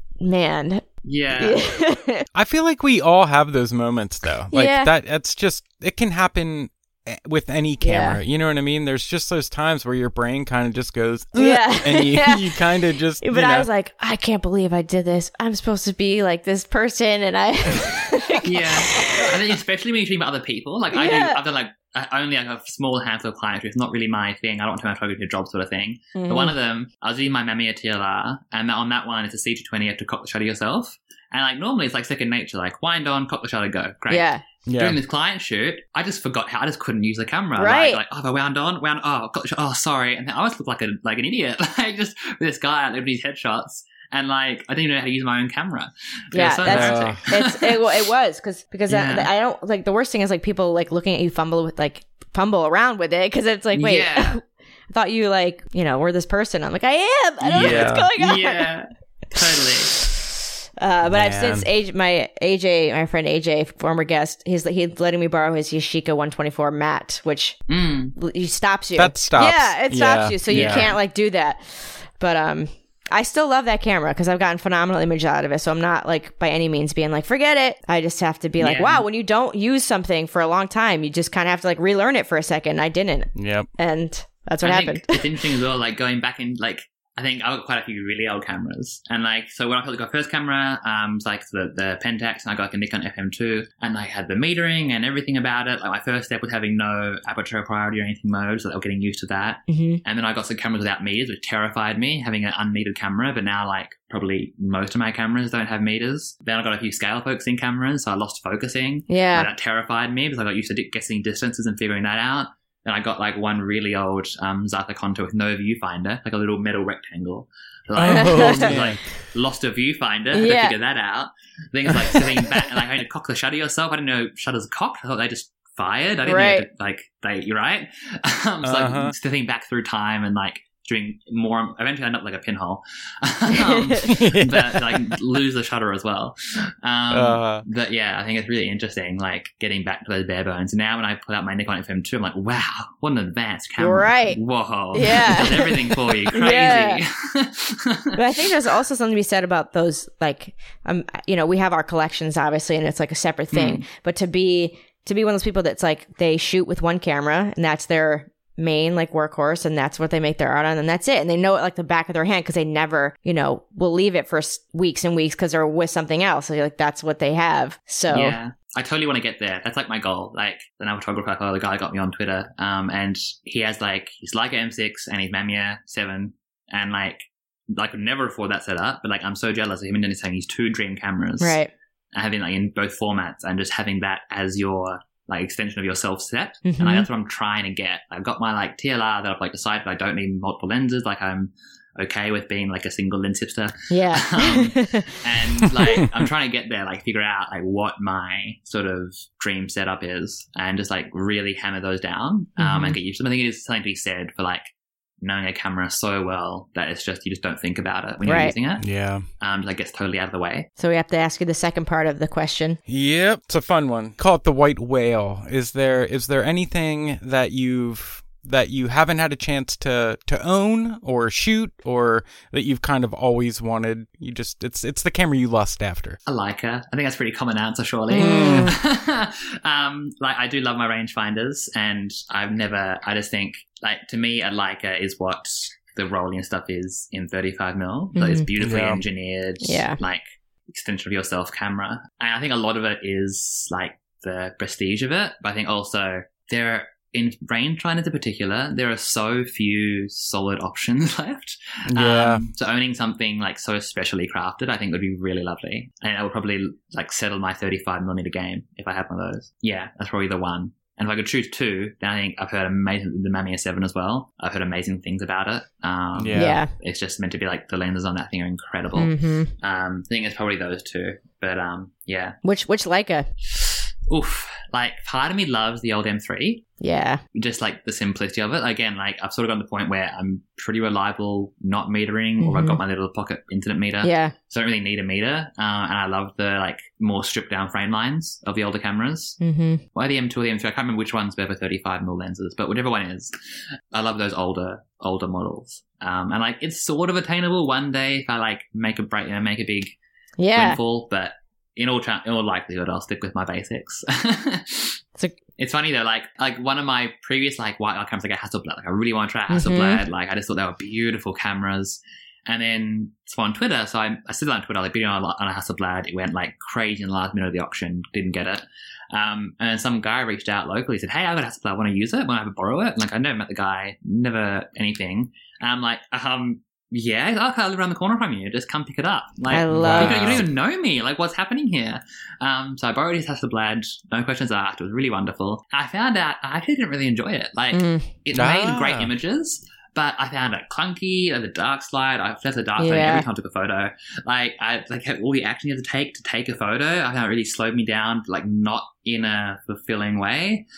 man. Yeah. I feel like we all have those moments though. Like yeah. that it's just it can happen with any camera. Yeah. You know what I mean? There's just those times where your brain kind of just goes yeah. and you, yeah. you kind of just But you know. I was like, I can't believe I did this. I'm supposed to be like this person and I Yeah. I think especially when you're treating about other people. Like I yeah. do I've done like only like a small handful of clients, which is not really my thing. I don't want to turn my to a job sort of thing. Mm-hmm. But one of them, I was doing my Mamiya T L R, and on that one, it's a C two twenty. You have to cock the shutter yourself. And like normally, it's like second nature. Like wind on, cock the shutter, go. Great. Yeah. Yeah. During this client shoot, I just forgot how I just couldn't use the camera. Right. Like, like oh, if I wound on, wound. Oh, got the shot. Oh, sorry. And I always looked like a like an idiot. Like just with this guy out there with these headshots. And like, I didn't even know how to use my own camera. Yeah, so that's, it's, it, it was because because Yeah. I, I don't like the worst thing is like people like looking at you fumble with like fumble around with it because it's like wait, Yeah. I thought you like you know were this person. I'm like I am. I don't know Yeah. what's going on. Yeah, totally. Uh, but I've Man. since A J, my A J, my friend A J, former guest, he's he's letting me borrow his Yashica one twenty-four matte, which Mm. he stops you. That stops. Yeah, it stops Yeah. you, so Yeah. you can't like do that. But um, I still love that camera because I've gotten phenomenal image out of it. So I'm not like by any means being like forget it. I just have to be like, Yeah. wow, when you don't use something for a long time, you just kind of have to like relearn it for a second. I didn't, Yep. and that's what I happened. think it's interesting as well, like going back in, like, I think I've got quite a few really old cameras. And like, so when I got my first camera, um, it was like the, the Pentax, and I got like a Nikon F M two, and I had the metering and everything about it. Like my first step was having no aperture priority or anything mode, so I was getting used to that. Mm-hmm. And then I got some cameras without meters, which terrified me, having an unmetered camera. But now, like, probably most of my cameras don't have meters. Then I got a few scale focusing cameras, so I lost focusing. Yeah. So that terrified me because I got used to di- guessing distances and figuring that out. And I got like one really old um, Zata Contour with no viewfinder, like a little metal rectangle. So, like, Oh, lost, man. like, lost a viewfinder, had Yeah. to figure that out. Things like sitting back and like having to cock the shutter yourself. I didn't know shutters cocked. I thought they just fired. I didn't Right. know that, like they. You're right. Um, so Uh-huh. like sitting back through time and like doing more. Eventually, I end up like a pinhole, um, but like lose the shutter as well. Um, Uh. But yeah, I think it's really interesting, like getting back to those bare bones. Now, when I pull out my Nikon F M two, I'm like, wow, what an advanced camera! Right. Whoa, Yeah. it does everything for you. Crazy. Yeah. But I think there's also something to be said about those, like, um, you know, we have our collections obviously, and it's like a separate thing. Mm. But to be to be one of those people that's like they shoot with one camera and that's their main like workhorse, and that's what they make their art on, and that's it. And they know it like the back of their hand because they never, you know, will leave it for s- weeks and weeks because they're with something else. So like that's what they have. So yeah. I totally want to get there. That's like my goal. Like the now photographer, the guy got me on Twitter, um, and he has like his Leica M six and his Mamiya seven, and like I could never afford that setup, but like I'm so jealous of him and Dennis having these two dream cameras, right? And having like in both formats, and just having that as your like extension of yourself set. Mm-hmm. And like, that's what I'm trying to get. I've got my like T L R that I've like decided I don't need multiple lenses. Like I'm okay with being like a single lens hipster. Yeah. um, and like I'm trying to get there, like figure out like what my sort of dream setup is, and just like really hammer those down, um, Mm-hmm. and get used to them. I think it is something to be said for like knowing a camera so well that it's just you just don't think about it when you're Right. using it. Yeah. Um, like gets totally out of the way. So we have to ask you the second part of the question. Yep. It's a fun one. Call it the white whale. Is there is there anything that you've that you haven't had a chance to to own or shoot, or that you've kind of always wanted? You just it's it's the camera you lust after. A Leica. I think that's a pretty common answer, surely. Mm. um, like I do love my rangefinders, and I've never. I just think like to me, a Leica is what the Rolling stuff is in thirty-five mil. So it's Mhm. beautifully Yeah. engineered, Yeah. like extension of yourself camera. And I think a lot of it is like the prestige of it, but I think also there are, in rangefinders in particular, there are so few solid options left. Yeah. Um, so owning something like so specially crafted, I think would be really lovely. And I would probably like settle my thirty-five millimeter game if I had one of those. Yeah, that's probably the one. And if I could choose two, then I think I've heard amazing, the Mamiya seven as well. I've heard amazing things about it. Um, Yeah. Yeah. It's just meant to be like the lenses on that thing are incredible. Mm-hmm. Um, I think it's probably those two. But um, yeah. Which which Leica? Oof. Like part of me loves the old M three. Yeah. Just like the simplicity of it. Again, like I've sort of gotten to the point where I'm pretty reliable not metering, or I've got my little pocket internet meter. Yeah. So I don't really need a meter. Uh, and I love the like more stripped down frame lines of the older cameras. Mm-hmm. Why the M two or the M three? I can't remember which one's better for thirty-five mil lenses, but whichever one is, I love those older, older models. Um, and like it's sort of attainable one day if I like make a break, you know, make a big Yeah. windfall, but in all tra- in all likelihood, I'll stick with my basics. It's a- It's funny though, like like one of my previous like white cameras, like a Hasselblad. Like I really want to try a Mhm. Hasselblad. Like I just thought they were beautiful cameras. And then it's on Twitter, so I, I said on Twitter, like bidding on a, on a Hasselblad. It went like crazy in the last minute of the auction. Didn't get it. Um, and then some guy reached out locally, said, "Hey, I got a Hasselblad. Want to use it? Want to have a borrow it?" And like I never met the guy, never anything. And I'm like, um. Yeah, okay, I live around the corner from you. Just come pick it up. Like, I love you don't, you don't even know me. Like, what's happening here? Um, so I borrowed his Hasselblad. No questions asked. It was really wonderful. I found out I actually didn't really enjoy it. Like, Mm. it Ah. made great images, but I found it clunky. Like the dark slide. I left the dark slide Yeah. every time I took a photo. Like, I like had all the action you had to take to take a photo. I found it really slowed me down. Like, not in a fulfilling way.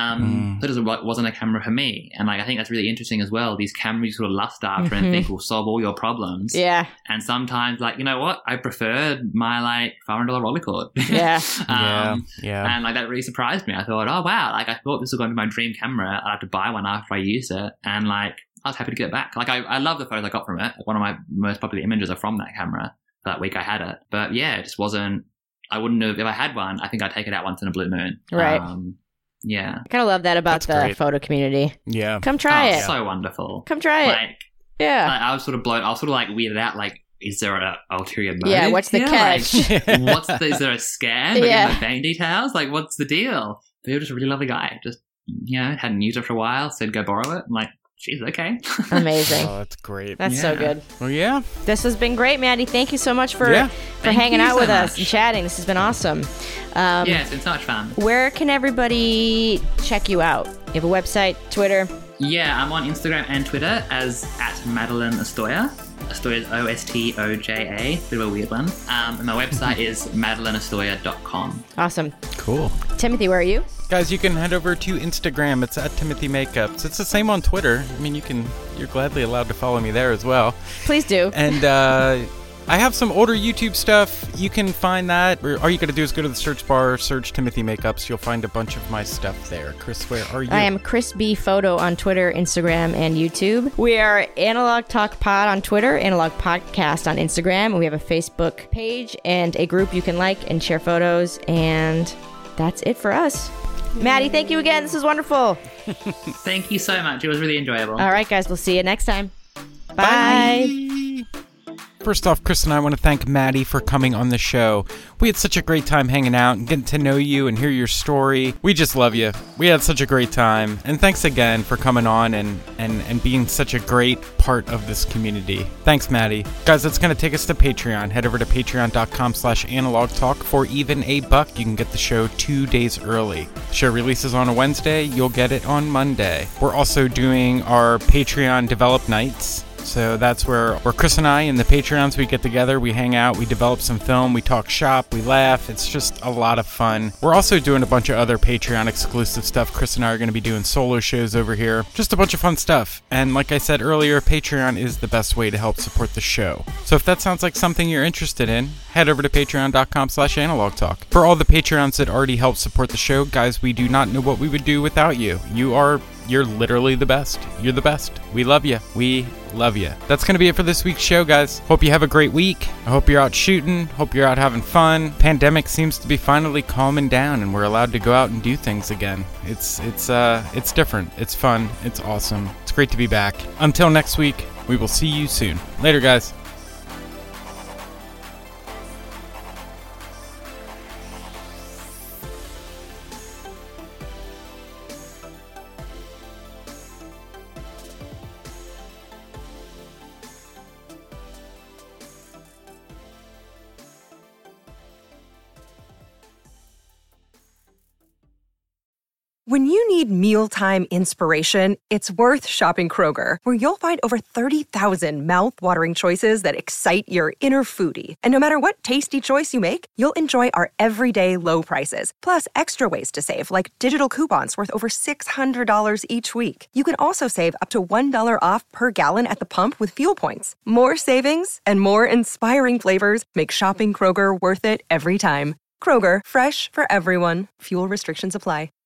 Um, Mm. so it just wasn't a camera for me. And like, I think that's really interesting as well. These cameras you sort of lust after Mhm. and think will solve all your problems. Yeah. And sometimes, like, you know what? I preferred my like five hundred dollars Rolleicord. Yeah. Yeah. um, Yeah. And like that really surprised me. I thought, oh wow, like I thought this was going to be my dream camera. I'd have to buy one after I used it, and like I was happy to get it back. Like I, I love the photos I got from it. One of my most popular images are from that camera. That week I had it, but yeah, it just wasn't. I wouldn't have if I had one. I think I'd take it out once in a blue moon. Right. Um, yeah. I kind of love that about That's the great. photo community. Yeah. Come try oh, it. So wonderful. Come try it. Like, Yeah. like, I was sort of blown. I was sort of like weirded out. Like, is there a ulterior motive? Yeah, what's the here? catch? Like, what's the, is there a scam? Like, Yeah. in the bank details? Like, what's the deal? But he was just a really lovely guy. Just, you know, hadn't used it for a while. Said go borrow it. I'm like, geez, okay. Amazing. Oh, that's great. That's so Yeah. good. Well, yeah. This has been great, Maddie. Thank you so much for Yeah. for Thank hanging you out so with us much. and chatting. This has been awesome. Um, Yeah, it's been so much fun. Where can everybody check you out? You have a website, Twitter. Yeah, I'm on Instagram and Twitter as at Madeline Ostoya. Ostoya is O S T O J A, bit of a weird one. Um, and my website is madeline ostoya dot com. Awesome. Cool. Timothy, where are you? Guys, you can head over to Instagram. It's at Timothy Makeups. It's the same on Twitter. I mean, you can, you're gladly allowed to follow me there as well. Please do. And uh, I have some older YouTube stuff. You can find that. Or all you got to do is go to the search bar, search Timothy Makeups. You'll find a bunch of my stuff there. Chris, where are you? I am Chris B Photo on Twitter, Instagram, and YouTube. We are Analog Talk Pod on Twitter, Analog Podcast on Instagram, and we have a Facebook page and a group you can like and share photos. And that's it for us. Maddie, thank you again. This was wonderful. Thank you so much. It was really enjoyable. All right, guys. We'll see you next time. Bye. Bye. First off, Chris and I want to thank Maddie for coming on the show. We had such a great time hanging out and getting to know you and hear your story. We just love you. We had such a great time. And thanks again for coming on and, and, and being such a great part of this community. Thanks, Maddie. Guys, that's going to take us to Patreon. Head over to patreon.com slash analog talk. For even a buck, you can get the show two days early. The show releases on a Wednesday. You'll get it on Monday. We're also doing our Patreon Develop Nights. So that's where, where Chris and I and the Patreons, we get together, we hang out, we develop some film, we talk shop, we laugh. It's just a lot of fun. We're also doing a bunch of other Patreon exclusive stuff. Chris and I are going to be doing solo shows over here. Just a bunch of fun stuff. And like I said earlier, Patreon is the best way to help support the show. So if that sounds like something you're interested in, head over to patreon.com slash analog talk. For all the Patreons that already help support the show, guys, we do not know what we would do without you. You are... You're literally the best. You're the best. We love you. We love you. That's going to be it for this week's show, guys. Hope you have a great week. I hope you're out shooting. Hope you're out having fun. Pandemic seems to be finally calming down and we're allowed to go out and do things again. It's it's uh it's different. It's fun. It's awesome. It's great to be back. Until next week, we will see you soon. Later, guys. When you need mealtime inspiration, it's worth shopping Kroger, where you'll find over thirty thousand mouth-watering choices that excite your inner foodie. And no matter what tasty choice you make, you'll enjoy our everyday low prices, plus extra ways to save, like digital coupons worth over six hundred dollars each week. You can also save up to one dollar off per gallon at the pump with fuel points. More savings and more inspiring flavors make shopping Kroger worth it every time. Kroger, fresh for everyone. Fuel restrictions apply.